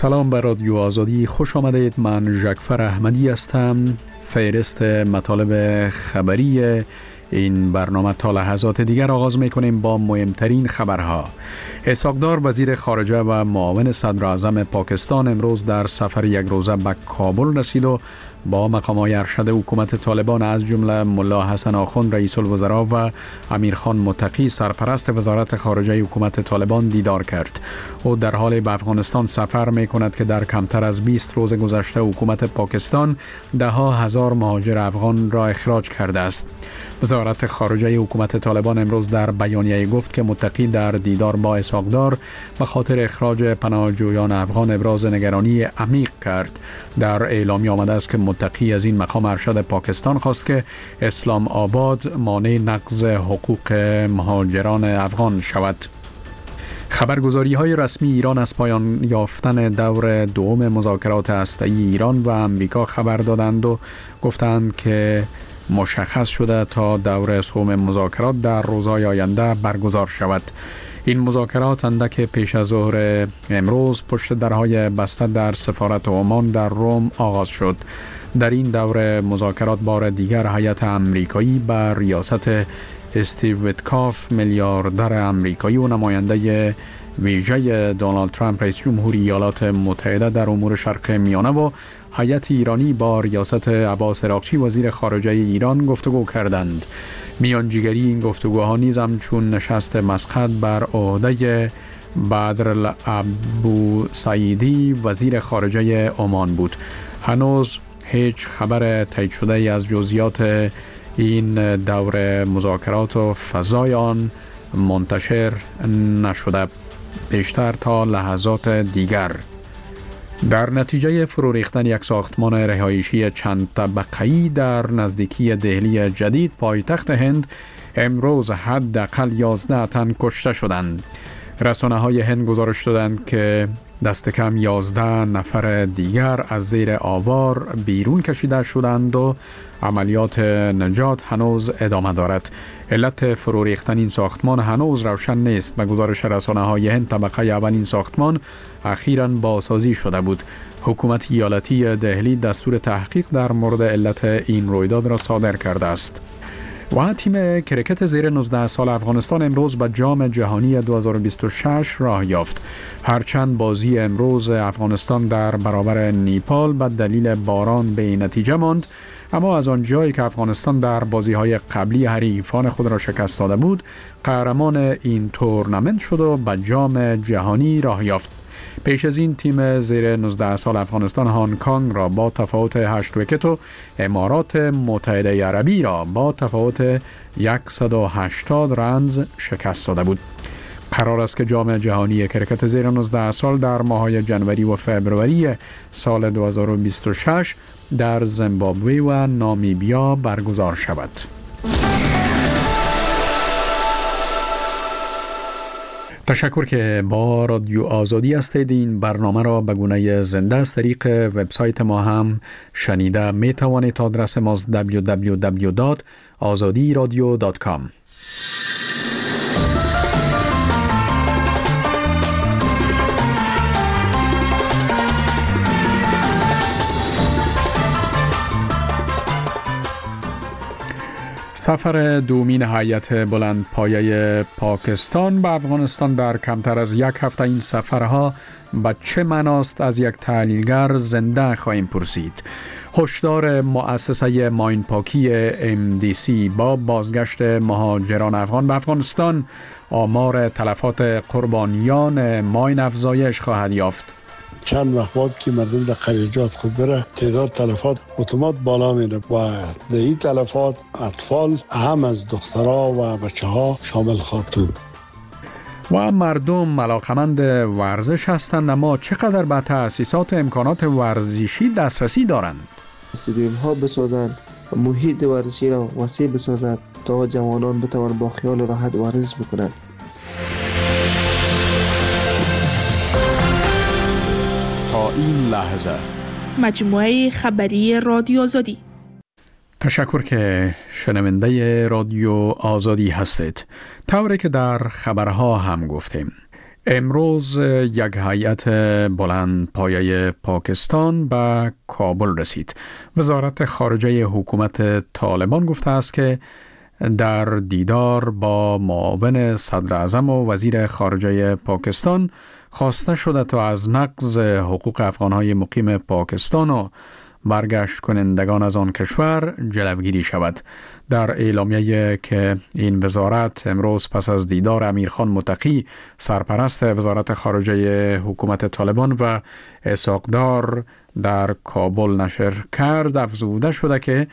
سلام بر رادیو آزادی، خوش آمدید. من ژکفر احمدی هستم. فهرست مطالب خبری این برنامه تا لحظات دیگر آغاز میکنیم با مهمترین خبرها. اسحاق‌دار وزیر خارجه و معاون صدر اعظم پاکستان امروز در سفر یک روزه به کابل رسید و با مقام‌های ارشد حکومت طالبان از جمله ملا حسن آخوند رئیس الوزراء و امیرخان متقی سرپرست وزارت خارجه حکومت طالبان دیدار کرد. او در حال به افغانستان سفر می‌کند که در کمتر از 20 روز گذشته حکومت پاکستان ده‌ها هزار مهاجر افغان را اخراج کرده است. وزارت خارجه حکومت طالبان امروز در بیانیه گفت که متقی در دیدار با اسحاق‌دار به خاطر اخراج پناهجویان افغان ابراز نگرانی عمیق کرد. در اعلامیه آمده است که متقی از این مقام ارشد پاکستان خواست که اسلام آباد مانع نقض حقوق مهاجران افغان شود. خبرگزاری‌های رسمی ایران از پایان یافتن دور دوم مذاکرات هسته‌ای ایران و امریکا خبر دادند و گفتند که مشخص شده تا دور سوم مذاکرات در روزهای آینده برگزار شود. این مذاکرات اندک پیش از ظهر امروز پشت درهای بسته در سفارت عمان در روم آغاز شد. در این دور مذاکرات بار دیگر هیئت امریکایی به ریاست استیو ویتکاف میلیاردر امریکایی و نماینده ویژه دونالد ترامپ رئیس جمهوری ایالات متحده در امور شرق میانه و هیئت ایرانی با ریاست عباس عراقچی وزیر خارجه ایران گفتگو کردند. میانجیگری این گفتگوها نیز همچون نشست مسقط بر عهده بدرالعبو سعیدی وزیر خارجه عمان بود. هنوز هیچ خبر تایید شده از جزئیات این دور مذاکرات و فضای آن منتشر نشده بیشتر تا لحظات دیگر. در نتیجه فرو ریختن یک ساختمان رهایشی چند طبقه‌ای در نزدیکی دهلی جدید پایتخت هند امروز حداقل 11 تن کشته شدند. رسانه‌های هند گزارش دادند که دست کم 11 نفر دیگر از زیر آوار بیرون کشیده شدند و عملیات نجات هنوز ادامه دارد. علت فرو ریختن این ساختمان هنوز روشن نیست. به گزارش رسانه‌های هند طبقه اول این ساختمان اخیراً بازسازی شده بود. حکومت ایالتی دهلی دستور تحقیق در مورد علت این رویداد را صادر کرده است. و تیم کرکت زیر 19 سال افغانستان امروز به جام جهانی 2026 راه یافت. هرچند بازی امروز افغانستان در برابر نیپال به دلیل باران به نتیجه ماند، اما از آنجایی که افغانستان در بازی‌های قبلی حریفان خود را شکست داده بود، قهرمان این تورنمنت شد و به جام جهانی راه یافت. پیش از این تیم زیر 19 سال افغانستان هنگ کنگ را با تفاوت 8 ویکت و امارات متحده عربی را با تفاوت 180 رنز شکست داده بود. قرار است که جام جهانی کرکت زیر 19 سال در ماه‌های ژانویه و فوریه سال 2026 در زیمبابوه و نامیبیا برگزار شود. تشکر که با رادیو آزادی هستید. این برنامه را به گونه زنده از طریق وبسایت ما هم شنیده می توانید. آدرس ما www.azadiradio.com. سفر دومین هیئت بلندپایه پاکستان به افغانستان در کمتر از یک هفته. این سفرها به چه معناست؟ از یک تحلیلگر زنده خواهیم پرسید. هشدار مؤسسه ماین پاکی MDC با بازگشت مهاجران افغان به افغانستان، آمار تلفات قربانیان ماین افزایش خواهد یافت. چند وقت بعد که مردم در خلیجات خود بره، تعداد تلفات اتومات بالا میره و در این تلفات اطفال اهم از دخترها و بچه ها شامل خواهد بود. و مردم علاقمند ورزش هستند، اما چقدر به تأسیسات امکانات ورزشی دسترسی دارند؟ استادیوم ها بسازند، محیط ورزشی را وسیع بسازند تا جوانان بتوانند با خیال راحت ورزش بکنند. تا این لحظه مجموعه خبری رادیو آزادی. تشکر که شنونده رادیو آزادی هستید. طوری که در خبرها هم گفتیم، امروز یک هیئت بلند پایه پاکستان به کابل رسید. وزارت خارجه حکومت طالبان گفته است که در دیدار با معاون صدر اعظم و وزیر خارجه پاکستان خواسته شده تا از نقض حقوق افغانهای مقیم پاکستان و برگشت کنندگان از آن کشور جلوگیری شود. در اعلامیه که این وزارت امروز پس از دیدار امیرخان متقی سرپرست وزارت خارجه حکومت طالبان و اسحاق دار در کابل نشر کرد، افزوده شده که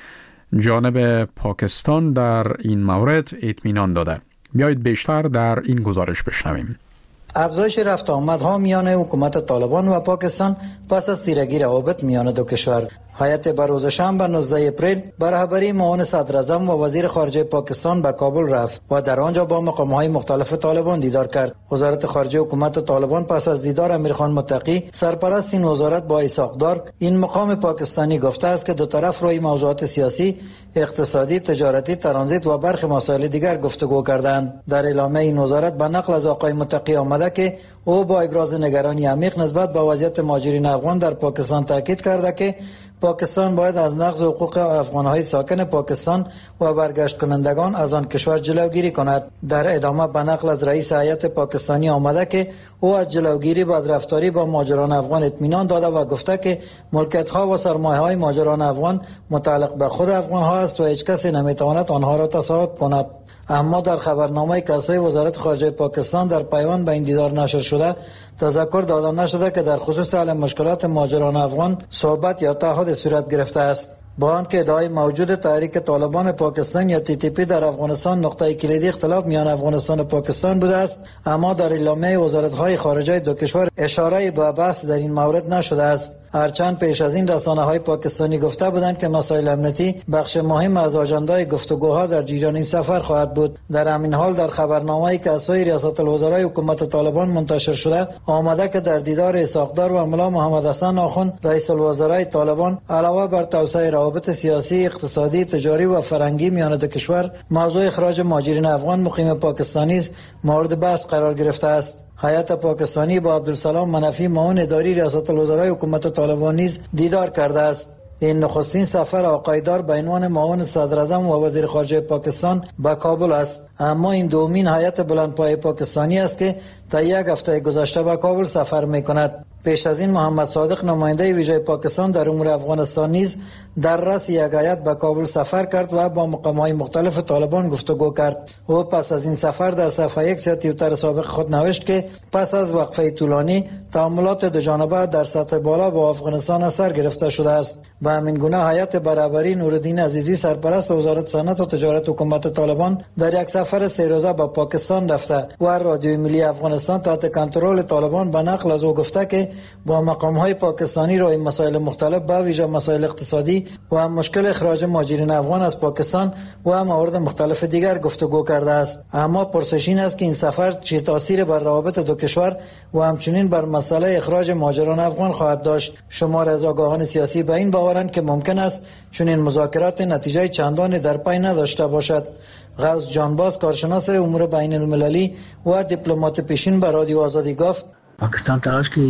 جانب پاکستان در این مورد اطمینان داده. بیایید بیشتر در این گزارش بشنویم. افزایش رفت آمدها میان حکومت طالبان و پاکستان پس از تیرگی روابط میان دو کشور. هیئت به روز شنبه 19 اپریل به رهبری معاون صدر اعظم و وزیر خارجه پاکستان به کابل رفت و در آنجا با مقام‌های مختلف طالبان دیدار کرد. وزارت خارجه حکومت طالبان پس از دیدار امیرخان متقی سرپرست این وزارت با اسحاق دار این مقام پاکستانی گفته است که دو طرف روی موضوعات سیاسی، اقتصادی، تجارتی، ترانزیت و برخی مسائل دیگر گفتگو کردند. در اعلامیه این وزارت به نقل از آقای متقی آمده که او با ابراز نگرانی عمیق نسبت به وضعیت مهاجرین افغان در پاکستان تاکید کرده که پاکستان باید از نقض حقوق افغان‌های ساکن پاکستان و برگشت کنندگان از آن کشور جلوگیری کند. در ادامه به نقل از رئیس هیئت پاکستانی آمده که او از جلوگیری بدرفتاری با مهاجران افغان اطمینان داده و گفته که ملکیت‌ها و سرمایه‌های مهاجران افغان متعلق به خود افغان‌ها است و هیچ کسی نمی‌تواند آنها را تصاحب کند. اما در خبرنامه کسای وزارت خارجه پاکستان در پیوند به این دیدار نشر شده تذکر داده نشده که در خصوص حل مشکلات مهاجران افغان صحبت یا تعهد صورت گرفته است. با آنکه ادعای موجود تحریک طالبان پاکستان یا TTP در افغانستان نقطه کلیدی اختلاف میان افغانستان و پاکستان بوده است، اما در اعلامیه وزارت‌های خارجه دو کشور اشاره به بحث در این مورد نشده است. هرچند پیش از این رسانه‌های پاکستانی گفته بودند که مسائل امنیتی بخش مهم از آژاندای گفتگوها در جریان این سفر خواهد بود. در همین حال در خبرنامه‌ای که از سوی ریاست الوزرای حکومت طالبان منتشر شده آمده که در دیدار اسحاق دار و ملا محمد حسن آخوند رئیس الوزرای طالبان علاوه بر توسعه روابط سیاسی، اقتصادی، تجاری و فرهنگی میان دو کشور، موضوع اخراج مهاجرین افغان مقیم پاکستانی مورد بحث قرار گرفته است. هیئت پاکستانی با عبدالسلام منفی معاون اداری ریاست الوزرای حکومت طالبان نیز دیدار کرده است. این نخستین سفر آقای دار به عنوان معاون صدر اعظم و وزیر خارجه پاکستان به کابل است، اما این دومین هیئت بلندپایه پاکستانی است که تا یک هفته گذشته به کابل سفر می‌کند. پیش از این محمد صادق نماینده ویژه پاکستان در امور افغانستان نیز در رأس یک هیئت به کابل سفر کرد و با مقام‌های مختلف طالبان گفتگو کرد. او پس از این سفر در صفحه X توییتر سابق خود نوشت که پس از وقفه طولانی تعاملات دو جانبه در سطح بالا با افغانستان اثر گرفته شده است. به همین گونه هیئت برابری نورالدین عزیزی سرپرست وزارت صنعت و تجارت حکومت طالبان در یک سفر 3 روزه به پاکستان رفته و رادیوی ملی افغانستان تحت کنترل طالبان به نقل از او گفته که با مقام‌های پاکستانی روی مسائل مختلف به ویژه مسائل اقتصادی و مشکل اخراج مهاجرین افغان از پاکستان و موارد مختلف دیگر گفتگو کرده است. اما پرسش این است که این سفر چه تأثیر بر روابط دو کشور و همچنین بر مسئله اخراج مهاجران افغان خواهد داشت. شمار از آگاهان سیاسی به این باورند که ممکن است چون این مذاکرات نتیجه چندانی در پی نداشته باشد. غوث جانباز کارشناس امور بین المللی و دیپلمات پیشین به رادیو آزادی گفت پاکستان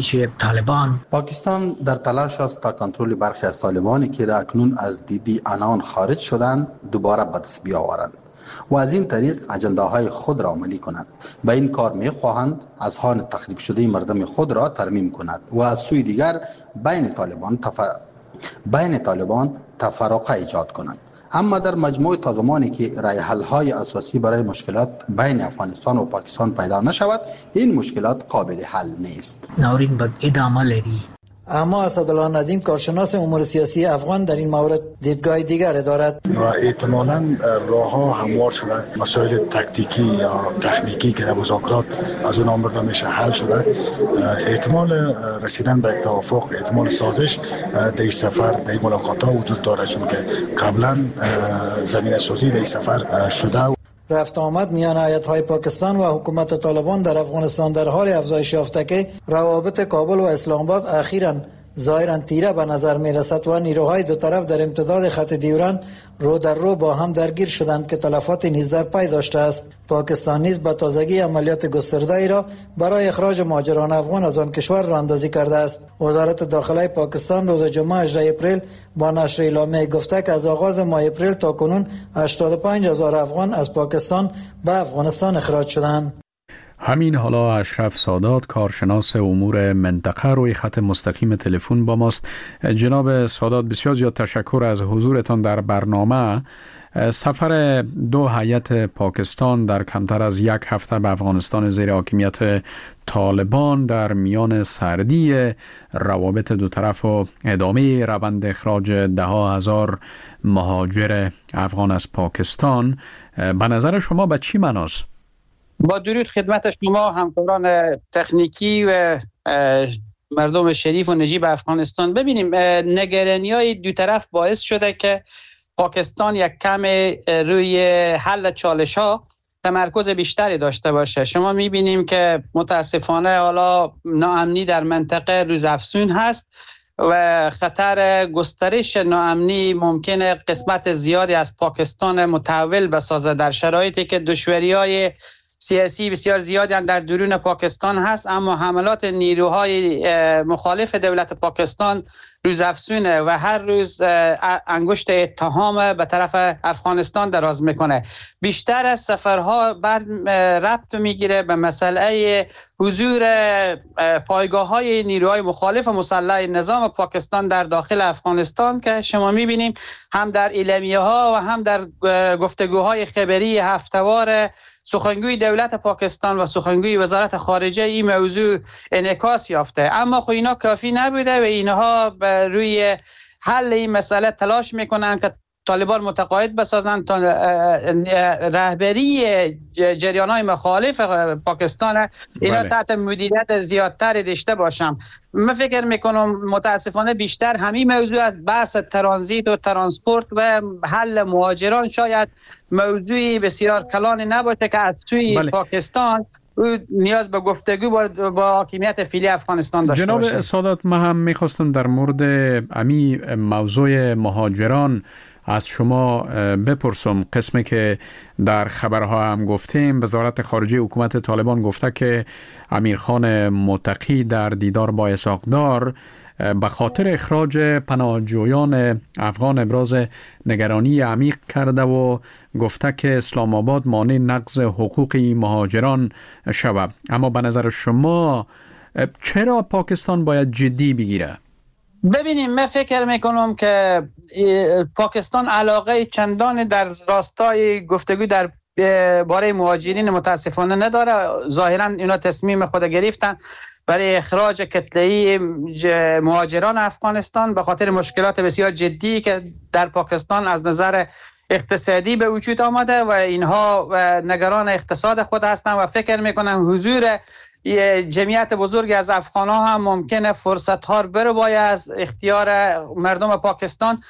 در تلاش است تا کنترل برخی از طالبانی که اکنون از دیدی آنان خارج شدند دوباره به دست بیاورند و از این طریق اجنداهای خود را عملی کنند. به این کار می‌خواهند اذهان تخریب شده مردم خود را ترمیم کنند و از سوی دیگر بین طالبان تفرقه ایجاد کنند. اما در مجموع تا زمانی که راه حل‌های اساسی برای مشکلات بین افغانستان و پاکستان پیدا نشود، این مشکلات قابل حل نیست. ناورین باید ادامه لري. اما اسدالله ندیم کارشناس امور سیاسی افغان در این مورد دیدگاه دیگر دارد و احتمالاً راه‌ها هموار شده، مسائل تکتیکی یا تکنیکی که در مذاکرات از اون آمده میشه حل شده. احتمال رسیدن به توافق، احتمال سازش در این سفر، در این ملاقات‌ها وجود داره، چون که قبلا زمینه سازی در این سفر شده. رفت آمد میان هیئت‌های پاکستان و حکومت طالبان در افغانستان در حال افزایش یافته که روابط کابل و اسلام آباد اخیراً ظاهرا تیره به نظر می رسد و نیروهای دو طرف در امتداد خط دیورند رو در رو با هم درگیر شدند که تلفات نیز در پی داشته است. پاکستان نیز به تازگی عملیات گسترده ای را برای اخراج مهاجران افغان از آن کشور راه اندازی کرده است. وزارت داخله پاکستان روز جمعه 18 اپریل با نشر اعلامیه گفته که از آغاز ماه اپریل تا کنون 85,000 افغان از پاکستان به افغانستان اخراج شدند. همین حالا اشرف سادات، کارشناس امور منطقه، روی خط مستقیم تلفن با ماست. جناب سادات، بسیار زیاد تشکر از حضورتان در برنامه. سفر دو هیئت پاکستان در کمتر از یک هفته به افغانستان زیر حاکمیت طالبان در میان سردی روابط دو طرف و ادامه روند اخراج ده‌ها هزار مهاجر افغان از پاکستان به نظر شما به چی معناست؟ با درود خدمت شما همکاران تکنیکی و مردم شریف و نجیب افغانستان. ببینیم نگرانی‌های دو طرف باعث شده که پاکستان یک کم روی حل چالش‌ها تمرکز بیشتری داشته باشه. شما می‌بینیم که متاسفانه حالا ناامنی در منطقه روزافزون هست و خطر گسترش ناامنی ممکنه قسمت زیادی از پاکستان متحول بسازه در شرایطی که دشواری‌های سیاسی بسیار زیادی در درون پاکستان هست، اما حملات نیروهای مخالف دولت پاکستان روزافزونه و هر روز انگشت اتهام به طرف افغانستان دراز میکنه. بیشتر از سفرها ربط میگیره به مسئله حضور پایگاه‌های نیروهای مخالف مسلح نظام پاکستان در داخل افغانستان که شما میبینیم هم در اعلامیه‌ها و هم در گفتگوهای خبری هفته‌وار سخنگوی دولت پاکستان و سخنگوی وزارت خارجه این موضوع انعکاس یافته. اما خب اینا کافی نبوده و اینها روی حل این مسئله تلاش میکنن که طالبان متقاعد بسازن تا رهبری جریان‌های مخالف پاکستان اینا تحت مدیریت زیادتری داشته باشم. من فکر میکنم متاسفانه بیشتر همین موضوع از بحث ترانزیت و ترانسپورت و حل مهاجران شاید موضوعی بسیار کلان نباشه که از سوی پاکستان نیاز به گفتگو با حاکمیت فعلی افغانستان داشته باشه. جناب سادات، من هم میخواستم در مورد موضوع مهاجران از شما بپرسم. قسمی که در خبرها هم گفتیم، وزارت خارجه حکومت طالبان گفته که امیرخان متقی در دیدار با اسحاق‌دار به خاطر اخراج پناهجویان افغان ابراز نگرانی عمیق کرده و گفته که اسلام آباد مانع نقض حقوق مهاجران شود. اما به نظر شما چرا پاکستان باید جدی بگیره؟ ببینیم، من فکر میکنم که پاکستان علاقه چندان در راستای گفتگو در باره مهاجرین متاسفانه نداره. ظاهرا اینا تصمیم خود گرفتن برای اخراج کتله‌ای مهاجران افغانستان به خاطر مشکلات بسیار جدی که در پاکستان از نظر اقتصادی به وجود آمده و اینها نگران اقتصاد خود هستند و فکر میکنم حضور جمعیت بزرگی از افغان‌ها هم ممکنه فرصت‌ها رو بربایه از اختیار مردم پاکستان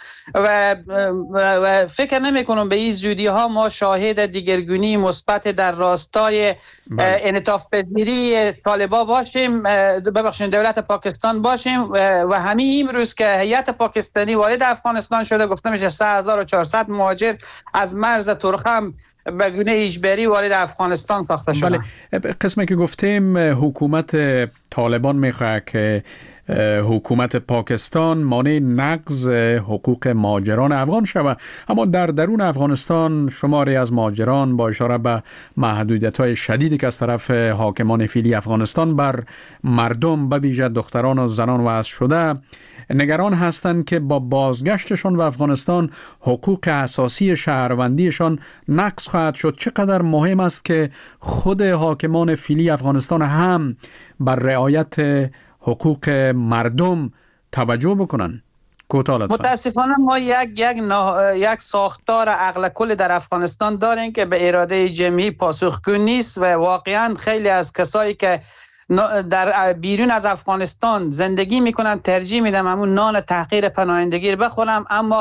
و فکر نمی‌کنم به این زودی‌ها ما شاهد دیگرگونی مثبت در راستای انعطاف پذیری طالبان باشیم، ببخشید دولت پاکستان باشیم و همین امروز که هیئت پاکستانی وارد افغانستان شده، گفته میشه 3400 مهاجر از مرز ترخم به گونه اجباری وارد افغانستان ساخته شده. بله، قسمی که گفتیم حکومت طالبان میخواد که حکومت پاکستان مانع نقض حقوق مهاجران افغان شود، اما در درون افغانستان شماری از مهاجران با اشاره به محدودیت‌های شدیدی که از طرف حاکمان فعلی افغانستان بر مردم به ویژه دختران و زنان وضع شده نگران هستند که با بازگشتشان به افغانستان حقوق اساسی شهروندیشان نقض خواهد شد. چقدر مهم است که خود حاکمان فعلی افغانستان هم بر رعایت حقوق مردم توجه بکنن؟ متاسفانه ما یک ساختار عقل کل در افغانستان داریم که به اراده جمعی پاسخگو نیست و واقعا خیلی از کسایی که در بیرون از افغانستان زندگی میکنن ترجیح میدم همون نان تحقیر پناهندگی رو بخورم، اما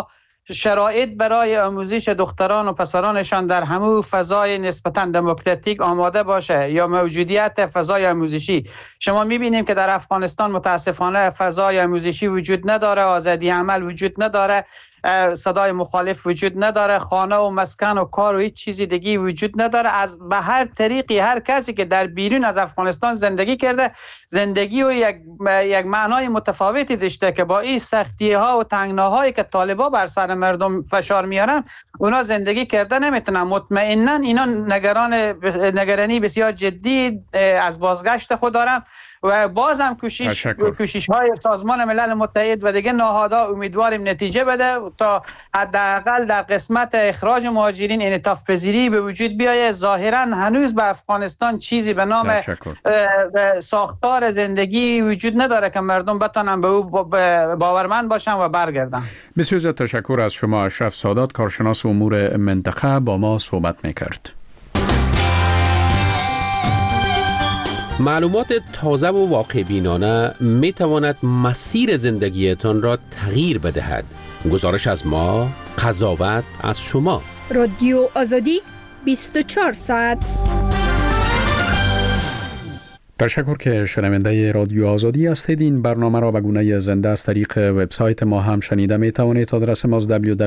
شرایط برای آموزش دختران و پسرانشان در همون فضای نسبتاً دموکراتیک آماده باشه یا موجودیت فضای آموزشی. شما میبینیم که در افغانستان متاسفانه فضای آموزشی وجود نداره، آزادی عمل وجود نداره، صدای مخالف وجود نداره، خانه و مسکن و کار و هیچ چیزی دیگه وجود نداره. از به هر طریقی هر کسی که در بیرون از افغانستان زندگی کرده، زندگی و یک معنای متفاوتی داشته که با این سختی ها و تنگناهایی که طالبا بر سر مردم فشار میارن اونا زندگی کرده نمیتونن. مطمئنا اینا نگرانی بسیار جدی از بازگشت خود دارن و بازم کوشش های سازمان ملل متحد و دیگه نهادها امیدواریم نتیجه بده تا حداقل در قسمت اخراج مهاجرین انعطاف پذیری به وجود بیاید. ظاهرا هنوز به افغانستان چیزی به نام ساختار زندگی وجود نداره که مردم بتونن به او باورمند باشن و برگردن. بسیار زیاد تشکر از شما. اشرف سادات، کارشناس امور منطقه، با ما صحبت میکرد. معلومات تازه و واقع بینانه می تواند مسیر زندگیتان را تغییر بدهد. گزارش از ما، قضاوت از شما. رادیو آزادی 24 ساعت. تشکر که شنونده رادیو آزادی هستید. این برنامه را به گونه زنده از طریق وبسایت ما هم شنیده می توانید. آدرس ما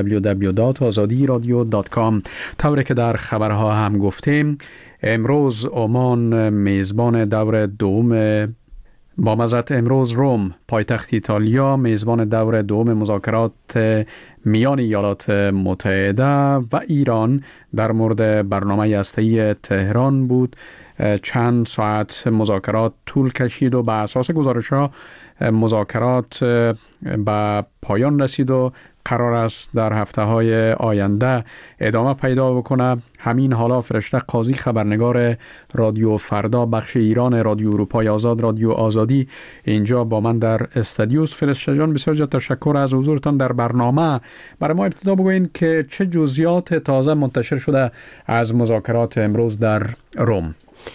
www.azadiradio.com. طوری که در خبرها هم گفتیم، امروز عمان میزبان دور دوم امروز روم، پایتخت ایتالیا، میزبان دور دوم مذاکرات میان ایالات متحده و ایران در مورد برنامه هسته‌ای تهران بود. چند ساعت مذاکرات طول کشید و بر اساس گزارش‌ها مذاکرات به پایان رسید و قرار است در هفته‌های آینده ادامه پیدا بکنه. همین حالا فرشته قاضی، خبرنگار رادیو فردا بخش ایران رادیو اروپای آزاد، رادیو آزادی، اینجا با من در استودیوست. فرشته جان، بسیار زیاد تشکر از حضورتان در برنامه. برای ما ابتدا بگوین که چه جزئیات تازه منتشر شده از مذاکرات امروز در روم؟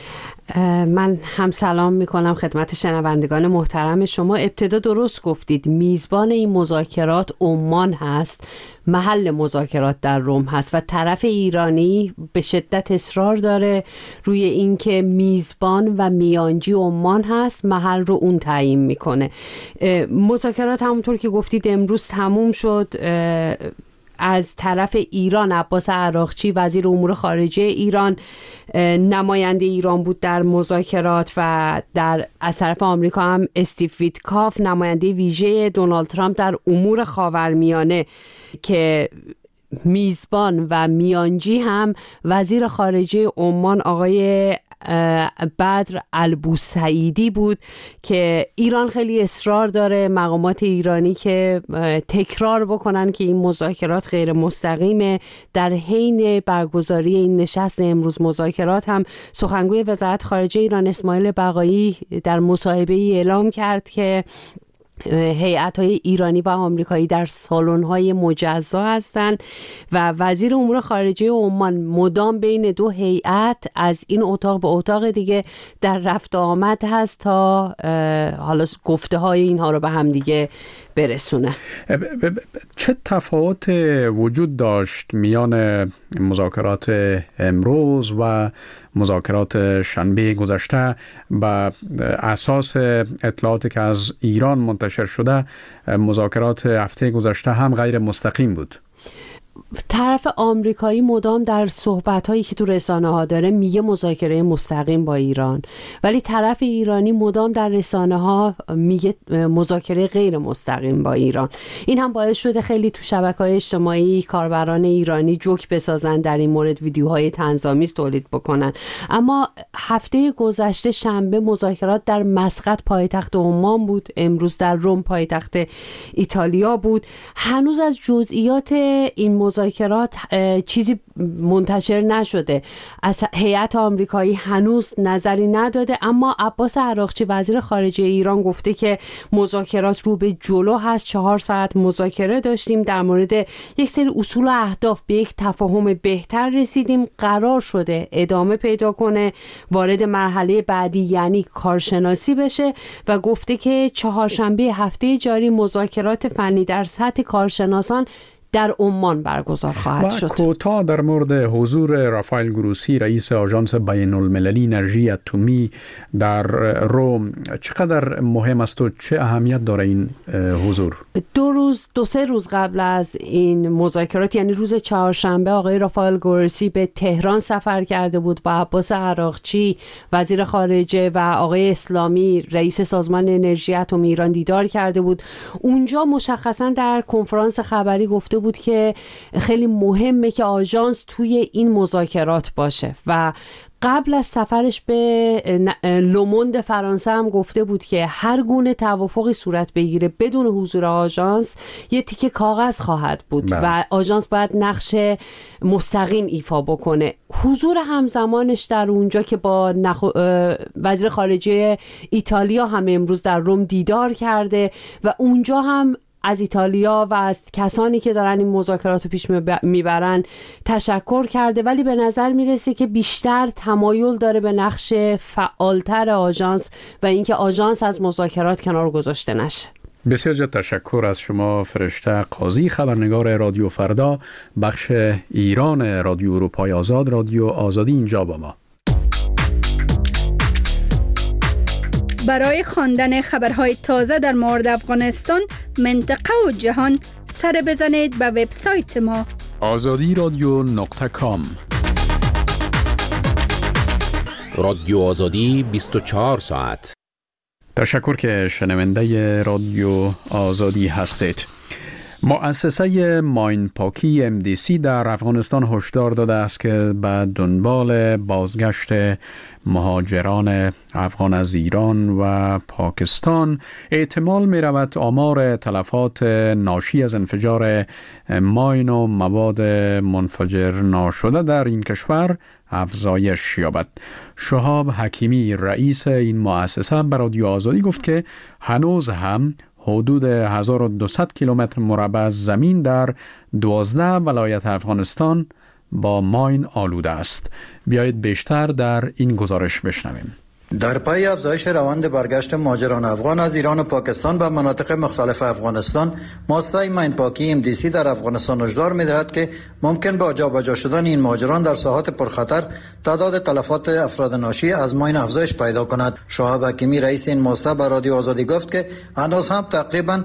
من هم سلام میکنم خدمت شنوندگان محترم شما. ابتدا درست گفتید، میزبان این مذاکرات عمان هست، محل مذاکرات در روم هست و طرف ایرانی به شدت اصرار داره روی اینکه میزبان و میانجی عمان هست، محل رو اون تعیین میکنه. مذاکرات همونطور که گفتید امروز تموم شد. از طرف ایران عباس عراقچی وزیر امور خارجه ایران نماینده ایران بود در مذاکرات و از طرف آمریکا هم استیو ویتکاف نماینده ویژه دونالد ترامپ در امور خاورمیانه که میزبان و میانجی هم وزیر خارجه عمان آقای بدر البوسعیدی بود که ایران خیلی اصرار داره، مقامات ایرانی که تکرار بکنن که این مذاکرات غیر مستقیمه. در حین برگزاری این نشست امروز مذاکرات هم سخنگوی وزارت خارجه ایران اسماعیل بقایی در مصاحبه‌ای اعلام کرد که هیئت‌های ایرانی و آمریکایی در سالن‌های مجزا هستند و وزیر امور خارجه عمان مدام بین دو هیئت از این اتاق به اتاق دیگه در رفت و آمد هست تا حالا گفته‌های اینها رو به هم دیگه برسونه. چه تفاوت وجود داشت میان مذاکرات امروز و مذاکرات شنبه گذشته؟ به اساس اطلاعاتی که از ایران منتشر شده، مذاکرات هفته گذشته هم غیر مستقیم بود. طرف آمریکایی مدام در صحبت‌هایی که تو رسانه‌ها داره میگه مذاکره مستقیم با ایران، ولی طرف ایرانی مدام در رسانه‌ها میگه مذاکره غیر مستقیم با ایران. این هم باعث شده خیلی تو شبکه‌های اجتماعی کاربران ایرانی جوک بسازن، در این مورد ویدیوهای طنزآمیز تولید بکنن. اما هفته گذشته شنبه مذاکرات در مسقط پایتخت عمان بود، امروز در روم پایتخت ایتالیا بود. هنوز از جزئیات این مذاکرات چیزی منتشر نشده، از هیئت آمریکایی هنوز نظری نداده، اما عباس عراقچی وزیر خارجه ایران گفته که مذاکرات رو به جلو هست. 4 ساعت مذاکره داشتیم، در مورد یک سری اصول و اهداف به یک تفاهم بهتر رسیدیم، قرار شده ادامه پیدا کنه، وارد مرحله بعدی یعنی کارشناسی بشه و گفته که چهارشنبه هفته جاری مذاکرات فنی در سطح کارشناسان در عمان برگزار خواهد شد. کوتاه در مورد حضور رافائل گروسی رئیس آژانس بین المللی انرژی اتمی در روم چقدر مهم است و چه اهمیت داره این حضور؟ 2-3 روز قبل از این مذاکرات، یعنی روز چهارشنبه، آقای رافائل گروسی به تهران سفر کرده بود با عباس عراقچی وزیر خارجه و آقای اسلامی رئیس سازمان انرژی اتمی ایران دیدار کرده بود. اونجا مشخصا در کنفرانس خبری گفته بود که خیلی مهمه که آژانس توی این مذاکرات باشه و قبل از سفرش به لوموند فرانسه هم گفته بود که هر گونه توافقی صورت بگیره بدون حضور آژانس یه تیکه کاغذ خواهد بود و آژانس باید نقش مستقیم ایفا بکنه. حضور همزمانش در اونجا که با وزیر خارجه ایتالیا هم امروز در روم دیدار کرده و اونجا هم از ایتالیا و از کسانی که دارن این مذاکرات رو پیش میبرن تشکر کرده، ولی به نظر میرسه که بیشتر تمایل داره به نقش فعالتر آژانس و اینکه آژانس از مذاکرات کنار گذاشته نشه. بسیار زیاد تشکر از شما فرشته قاضی، خبرنگار رادیو فردا، بخش ایران رادیو اروپای آزاد، رادیو آزادی اینجا با ما. برای خواندن خبرهای تازه در مورد افغانستان، منطقه و جهان، سر بزنید به وبسایت ما azadiradyo.com. رادیو آزادی 24 ساعت. تشکر که شنونده رادیو آزادی هستید. مؤسسه ماین پاکی MDC در افغانستان هشدار داده است که به دنبال بازگشت مهاجران افغان از ایران و پاکستان احتمال می رود آمار تلفات ناشی از انفجار ماین و مواد منفجر ناشده در این کشور افزایش یابد. شهاب حکیمی رئیس این مؤسسه به رادیو آزادی گفت که هنوز هم حدود 1200 کیلومتر مربع زمین در 12 ولایت افغانستان با ماین آلوده است. بیایید بیشتر در این گزارش بشنویم. در پی افزایش روند برگشت مهاجران افغان از ایران و پاکستان به مناطق مختلف افغانستان، مؤسسه ماین پاکی MDC در افغانستان هشدار می‌دهد که ممکن با جابجا شدن این مهاجران در ساحات پرخطر تعداد تلفات افراد ناشی از ماین افزایش پیدا کند. شهاب حکیمی رئیس این مؤسسه به رادیو آزادی گفت که هنوز هم تقریباً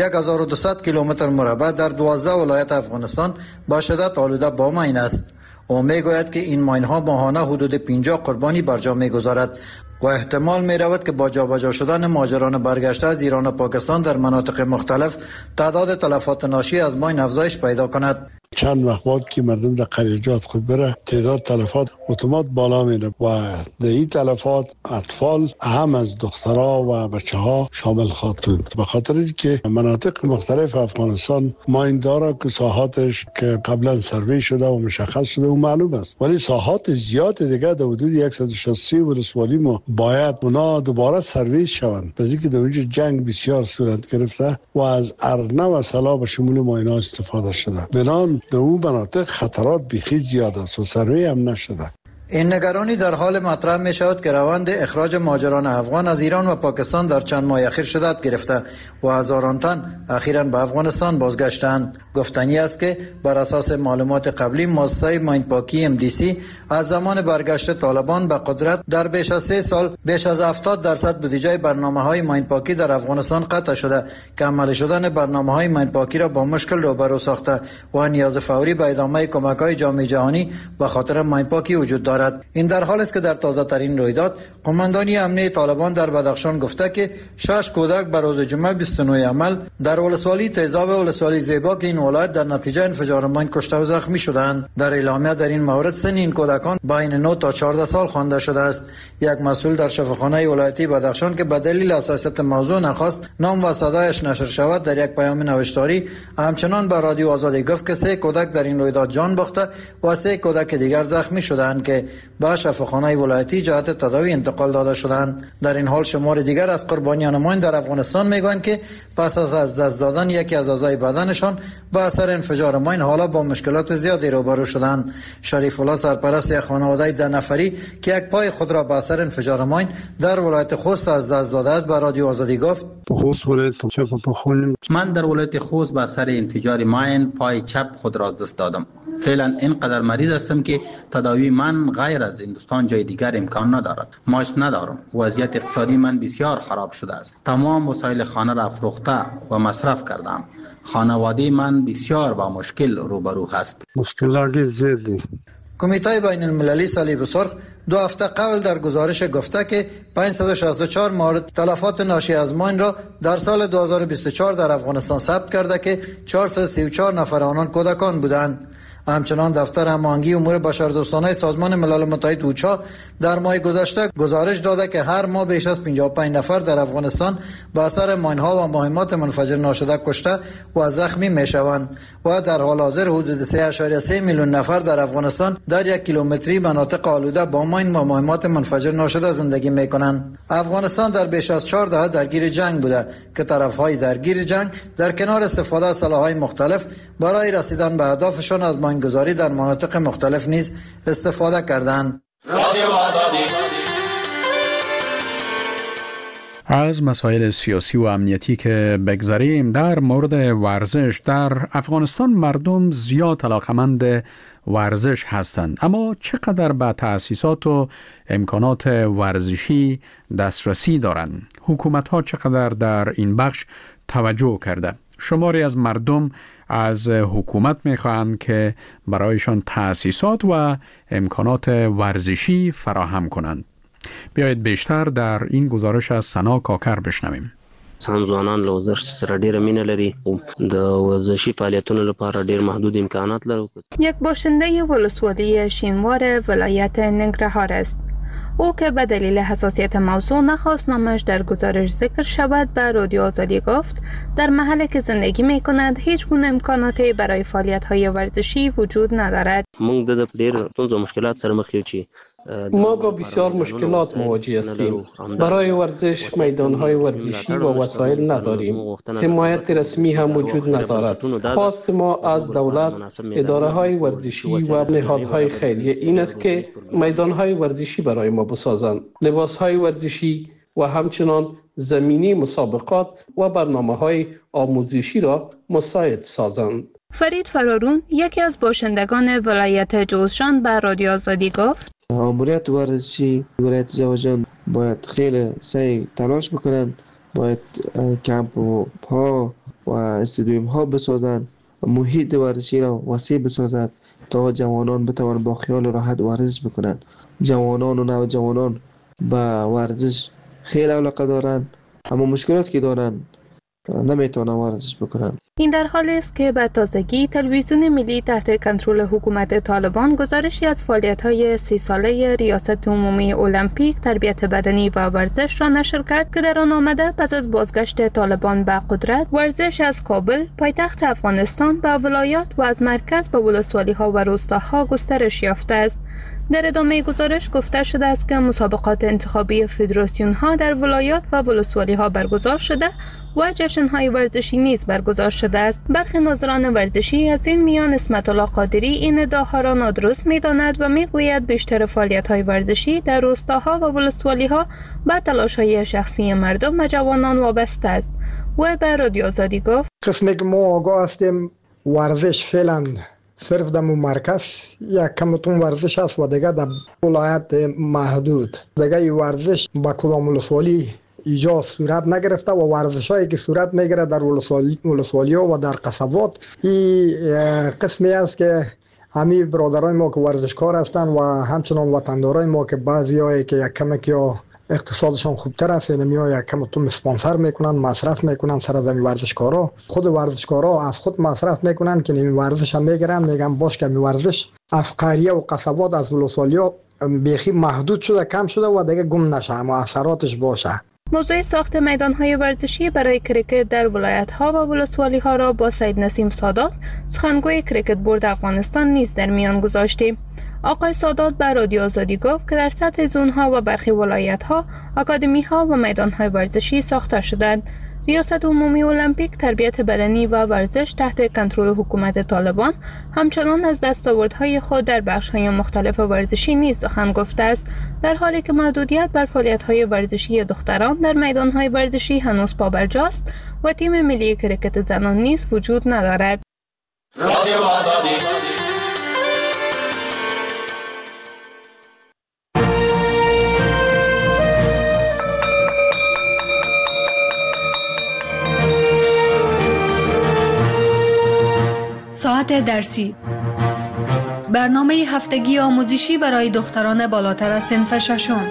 1200 کیلومتر مربع در 12 ولایت افغانستان با شدت آلوده با ماین است. او میگوید که این ماین ها ماهانه حدود 50 قربانی بر جا میگذارد و احتمال می رود که با جابجا شدن مهاجران برگشته از ایران و پاکستان در مناطق مختلف تعداد تلفات ناشی از ماین افزایش پیدا کند. چند وقت بعد که مردم در قریجات خود بره، تعداد تلفات اتومات بالا میره و در این تلفات اطفال هم از دخترها و بچه ها شامل خواهد. به خاطر که مناطق مختلف افغانستان ماین داره که ساحاتش که قبلا سروی شده و مشخص شده و معلوم است، ولی ساحات زیاد دیگه در حدود 160 ولسوالی ما باید اونا دوباره سروی شوند. از اینکه در اونجا جنگ بسیار صورت گرفته و از ارنه و سلا به شمول ماینا استفاده شده، بنان در اون مناطق خطرات بیخی زیاد است و سروی هم نشده. این نگرانی در حال مطرح می شود که روند اخراج مهاجران افغان از ایران و پاکستان در چند ماه اخیر شدت گرفته و هزاران تن اخیراً به افغانستان بازگشتند. گفتنی است که بر اساس معلومات قبلی مؤسسه ماین پاکی MDC از زمان برگشت طالبان به قدرت در بیش از 3 سال بیش از 70% بودجه برنامه‌های ماین پاکی در افغانستان قطع شده که عملی شدن برنامه‌های ماین پاکی را با مشکل روبرو ساخته و نیاز فوری به ادامه کمک‌های جامعه جهانی به خاطر ماین پاکی وجود دارد. این در حالی است که در تازه ترین رویداد قماندانی امنیه طالبان در بدخشان گفته که 6 کودک به روز جمعه 29 عمل در ولسوالی تیزاب و ولسوالی زیبا که این ولایت در نتیجه انفجار ماین کشته و زخمی شدند. در اعلامیه در این مورد سن این کودکان بین 9 تا 14 سال خوانده شده است. یک مسئول در شفاخانه ولایتی بدخشان که به دلیل حساسیت موضوع نخواست نام و صدایش نشر شود در یک پیام نوشتاری همچنان به رادیو آزادی گفت که 3 کودک در این رویداد جان باخته و 3 کودک دیگر زخمی شدند که به شفاخانه ولایتی جهت تداوی انتقال داده شدند. در این حال شمار دیگر از قربانیان ما در افغانستان میگویند که پس از دست دادن یکی از اعضای بدنشان به اثر انفجار ماین حالا با مشکلات زیادی روبرو شدند. شریف الله سرپرست یک خانواده 10 نفری که یک پای خود را به اثر انفجار ماین در ولایت خوست از دست داده است به رادیو آزادی گفت: من در ولایت خوست به اثر انفجار ماین پای چپ خود را دست دادم. فعلا اینقدر مریض هستم که تداوی من غیر از هندوستان جای دیگر امکان ندارد. ماست ندارم. وضعیت اقتصادی من بسیار خراب شده است. تمام وسایل خانه را فروخته و مصرف کردم. خانواده من بسیار با مشکل روبرو هست. مشکلات زیادی. کمیته بین المللی صلیب سرخ 2 هفته قبل در گزارش گفته که 564 مورد تلفات ناشی از ماین را در سال 2024 در افغانستان ثبت کرده که 434 نفر آنان کودکان بودند. همچنان دفتر هماهنگی امور بشردوستانه سازمان ملل متحد اوچا در ماه گذشته گزارش داده که هر ماه بیش از 55 نفر در افغانستان به اثر ماین‌ها و مهمات منفجر ناشده کشته و زخمی میشوند و در حال حاضر حدود 3.3 میلیون نفر در افغانستان در 1 کیلومتری مناطق آلوده با ماین و مهمات منفجر ناشده زندگی میکنند. افغانستان در بیش از 4 دهه درگیر جنگ بوده که طرف‌های درگیر جنگ در کنار استفاده از سلاح‌های مختلف برای رسیدن به اهدافشان از ماینگذاری در مناطق مختلف نیز استفاده کردند. از مسائل سیاسی و امنیتی که بگذریم، در مورد ورزش در افغانستان مردم زیاد علاقمند ورزش هستند، اما چقدر به تأسیسات و امکانات ورزشی دسترسی دارند؟ حکومت‌ها چقدر در این بخش توجه کرده؟ شماری از مردم از حکومت می‌خواهند که برایشان تأسیسات و امکانات ورزشی فراهم کنند. بیایید بیشتر در این گزارش از سنا کاکر بشنویم. ځوانان له ورزش سره ډېره مینه لري، د ورزشي فعالیتونو لپاره ډېر محدود امکانات لري. یک باشنده ولسوالی شینوار ولایت ننگرهار است. او که به دلیل حساسیت موضوع نخواست نامش در گزارش ذکر شود به رادیو آزادی گفت در محلی که زندگی می کند هیچ گونه امکاناتی برای فعالیت‌های ورزشی وجود ندارد. موږ د ډېر ستونزو مشکلات سره مخ یو چې ما با بسیار مشکلات مواجه هستیم. برای ورزش میدان‌های ورزشی و وسایل نداریم. حمایت رسمی هم وجود ندارد. خواست ما از دولت، اداره‌های ورزشی و نهادهای خیریه این است که میدان‌های ورزشی برای ما بسازند. لباس‌های ورزشی و همچنان زمینی مسابقات و برنامه‌های آموزشی را مساعد سازند. فرید فرارون یکی از باشندگان ولایت جوزجان به رادیو آزادی گفت: ماموریت ورزشی ولایت جوزجان باید خیلی سعی تلاش بکنند، باید کمپ ها و استادیوم ها بسازند، محیط ورزشی را وسیع بسازد تا جوانان بتوانند با خیال راحت ورزش بکنند. جوانان و نوجوانان با ورزش خیلی علاقه دارند، اما مشکلات که دارند نمیتونن ورزش بکنن. این در حالی است که به تازگی تلویزیون ملی تحت کنترل حکومت طالبان گزارشی از فعالیت‌های 3 ساله ریاست عمومی المپیک، تربیت بدنی و ورزش را نشر کرد که در آن آمده پس از بازگشت طالبان به قدرت، ورزش از کابل پایتخت افغانستان به ولایات و از مرکز به ولسوالی‌ها و روستاها گسترش یافته است. در ادامه گزارش گفته شده است که مسابقات انتخابی فدراسیون‌ها در ولایات و ولسوالی‌ها برگزار شده و جشن‌های ورزشی نیز برگزار شده است. برخی ناظران ورزشی از این میان اسمت الله قادری این ادعاها را نادرست می‌داند و می‌گوید بیشتر فعالیت‌های ورزشی در روستاها و ولسوالی‌ها به تلاش‌های شخصی مردم و جوانان وابسته است. و به رادیو آزادی گفت: قسمی که ما آگاه هستیم ورزش فعلا صرف در مرکز یک کمتون ورزش است و دیگه در ولایت محدود. دیگه ورزش با کدام ولسوالی ایجاد صورت نگرفته و ورزش هایی که صورت میگیره در ولسوالی ها و در قصبات این قسمی است که همی برادرای ما که ورزشکار هستند و همچنان وطندارای ما که بعضی هایی که یک کمکی ها اقتصادشان خوبتر است، نمی‌ها یک کمتون اسپانسر میکنن، مصرف میکنن سر زمین ورزشکارا. خود ورزشکارا از خود مصرف میکنن که نمی ورزش هم میگیرن، میگن باش که می ورزش از قریه و قصبات از ولسوالی‌ها بیخی محدود شده، کم شده و دیگه گم نشه، اما اثراتش باشه. موضوع ساخت میدان‌های ورزشی برای کریکت در ولایت‌ها و ولسوالی‌ها را با سید نسیم سادات، سخنگوی کریکت بورد افغانستان نیز در میان گذاشتیم. آقای سادات به رادیو آزادی گفت که در سطح زون‌ها و برخی ولایت‌ها آکادمی‌ها و میدان‌های ورزشی ساخته شدند. ریاست عمومی المپیک تربیت بدنی و ورزش تحت کنترل حکومت طالبان همچنان از دستاوردهای خود در بخش‌های مختلف ورزشی نیز سخن گفته است، در حالی که محدودیت بر فعالیت‌های ورزشی دختران در میدان‌های ورزشی هنوز پابرجاست و تیم ملی کرکت زنان نیز وجود ندارد. رادیو آزادی ساعت درسی، برنامه هفتگی آموزشی برای دختران بالاتر از صنف ششم.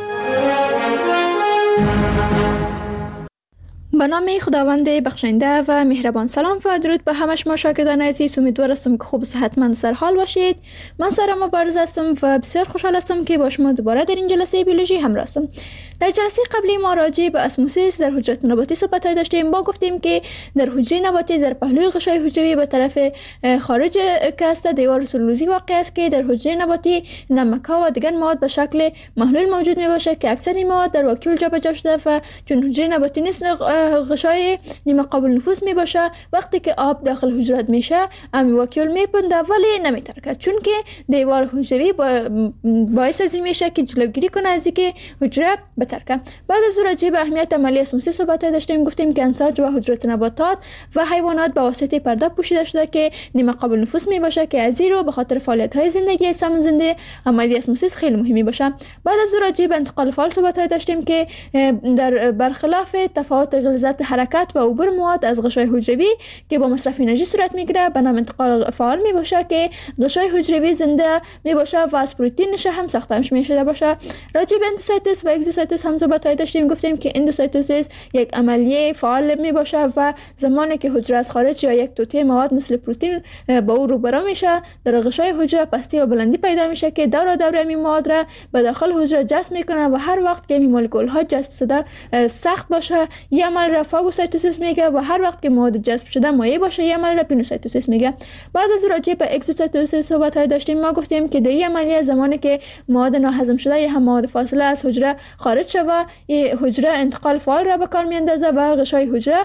به نام خداوند بخشنده و مهربان. سلام و درود به همه شما شاگردان عزیز. امیدوار هستم که خوب و صحتمند سر حال باشید. من سارا مبارز هستم و بسیار خوشحال هستم که با شما دوباره در این جلسه بیولوژی همراه هستم. در جلسه قبلی ما راجع به اسموسیس در حجره نباتی صحبت داشتیم. ما گفتیم که در حجره نباتی در پهلوی غشای حجروی به طرف خارج که است دیوار سلولوزی واقع است که در حجره نباتی نمک‌ها و دیگر مواد به شکل محلول موجود میباشه که اکثر این مواد در واکیول جابجا شده و چون حجره نباتی نیست غشای نیمه قابل نفوذ میباشه، وقتی که آب داخل حجرات میشه ام واکیول میپنده ولی نمیترکه، چون که دیوار حجروی باعث از این میشه که جلوگیری کنه از اینکه حجره بترکه. بعد از راجع به اهمیت عملی اسموسیس صحبت داشتیم. گفتیم که انساج و حجرات نباتات و حیوانات به واسطه پرده پوشیده شده که نیمه قابل نفوذ میباشه که از این رو به خاطر فعالیت‌های زندگی اجسام زنده عملی اسموسیس خیلی مهمی باشه. بعد از راجع به انتقال فعال صحبت داشتیم که در برخلاف تفاوت غلظت حرکت و عبور مواد از غشای حجروی که با مصرف انرژی صورت میگیره به نام انتقال فعال میباشه که غشای حجروی زنده میباشه و از پروتئینش هم ساخته میشه باشه. راجع به اندوسایتوس و اگزوسایتوس هم صحبت داشتیم. گفتیم که اندوسایتوسیس یک عملیه فعال میباشه و زمانی که حجره از خارج یا یک توته مواد مثل پروتئین با او روبرو میشه، در غشای حجره پستی و بلندی پیدا میشه که دور این مواد را به داخل حجره جذب میکنه و هر وقت که این مولکول ها جذب شده سخت باشه یه عمل را فاگوسایتوسیس میگه و هر وقت که مواد جذب شده مایع باشه یه عمل را پینوسایتوسیس میگه. بعد از راجع به اگزوسایتوسیس صحبت داشتیم. ما گفتیم که در این عملیه زمانی که مواد ناهضم شده یا هم مواد فاصله از حجره خارج شوه، حجره انتقال فعال را به کار میاندازه و غشای حجره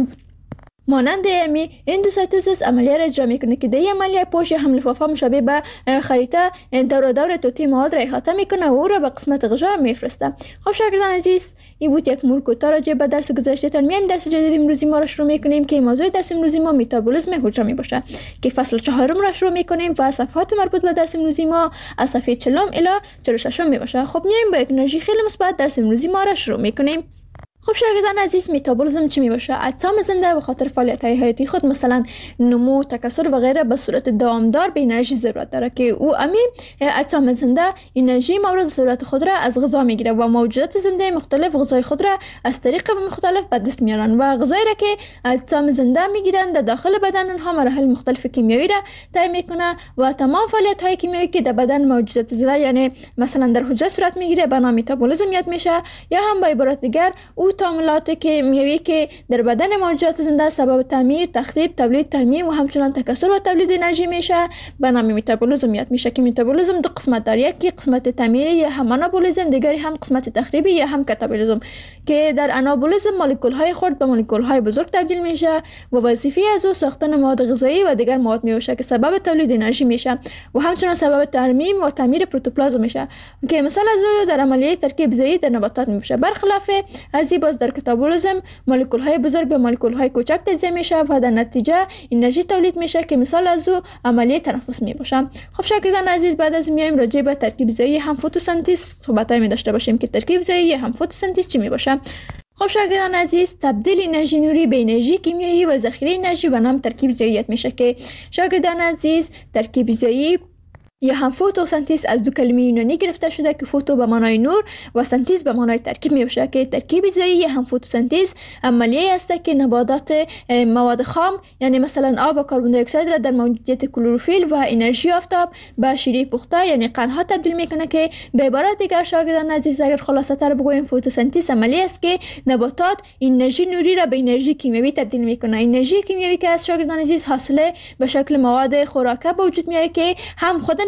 مانند امی اندوسایتوسیس عملیه را اجرا میکنه که در این عملیه پوش هم لفافه مشابه به خریطه دور توتی مواد را احاطه میکنه و او را به قسمت غشا میفرسته. خب شاگردان عزیز، این بود یک مرور راجع به درس گذشته‌تان. میایم درس جدید امروزی ما را شروع میکنیم که موضوع درس امروزی ما متابولیسم حجره میباشه که فصل 4 را شروع میکنیم و صفحات مربوط به درس امروزی ما از صفحه 40 الی 46 میباشه. خب میایم با یک انرژی خیلی مثبت درس امروزی ما را شروع میکنیم. خب شاگردان عزیز، متابولیسم چی میباشه؟ اجسام زنده به خاطر فعالیت‌های حیاتی خود مثلا نمو، تکثر و غیره به صورت دامدار به انرژی ضرورت داره که او اجسام زنده انرژی مورد ضرورت خود را از غذا میگیره و موجودات زنده مختلف غذای خود را از طریق مختلف به دست میارن و غذایی را که اجسام زنده میگیرن در داخل بدن اونها مراحل مختلف کیمیایی را طی میکنه و تمام فعالیت‌های کیمیایی که در بدن موجودات زنده یعنی مثلا در حجره صورت میگیره به نام متابولیسم یاد میشه، یا هم به عبارت دیگر او تعاملات کیمیایی که در بدن موجودات زنده سبب تعمیر، تخریب، تولید، ترمیم و همچنان تکثر و تولید انرژی میشه به نام متابولیسم یاد میشه که متابولیسم دو قسمت داره، یکی قسمت تعمیری یا هم آنابولیسم، دیگری هم قسمت تخریبی یا هم کاتابولیسم که در آنابولیسم مولکول های خرد به مولکول های بزرگ تبدیل میشه و وظیفه از او ساختن مواد غذایی و دیگر مواد میشه که سبب تولید انرژی میشه و همچنان سبب ترمیم و تعمیر پروتوپلازم میشه که مثال از او در عملیه ترکیب غذایی در نباتات میشه. برخلاف از باز در کاتابولیسم مولکول های بزرگ به مولکول های کوچک تجزیه میشه و در نتیجه انرژی تولید میشه که مثال از او عملیه تنفس میباشه. خب شاگردان عزیز، بعد از میایم راجع به ترکیب غذایی هم فتوسنتز صحبتایی می داشته باشیم که ترکیب غذایی هم فتوسنتز چی میباشه. خب شاگردان عزیز، تبدیل انرژی نوری به انرژی کیمیایی و ذخیره انرژی به نام ترکیب غذایی میشه که شاگردان عزیز ترکیب غذایی یا هم فوتوسنتز از دو کلمه یونانی گرفته شده که فوتو به معنای نور و سنتز به معنای ترکیب میشه که ترکیب غذایی یا هم فوتوسنتز عملیه است که نباتات مواد خام یعنی مثلا آب و کربن دی اکساید را در موجودیت کلروفیل و انرژی آفتاب به شیره پخته یعنی قندها تبدیل میکنه که به عبارت دیگر شاگردان عزیز اگر خلاصه تر بگوییم فوتوسنتز عملیه است که نباتات انرژی نوری را به انرژی کیمیایی تبدیل میکنه. انرژی کیمیایی که از شاگردان عزیز حاصله به شکل مواد خوراکه به وجود میاد که هم خود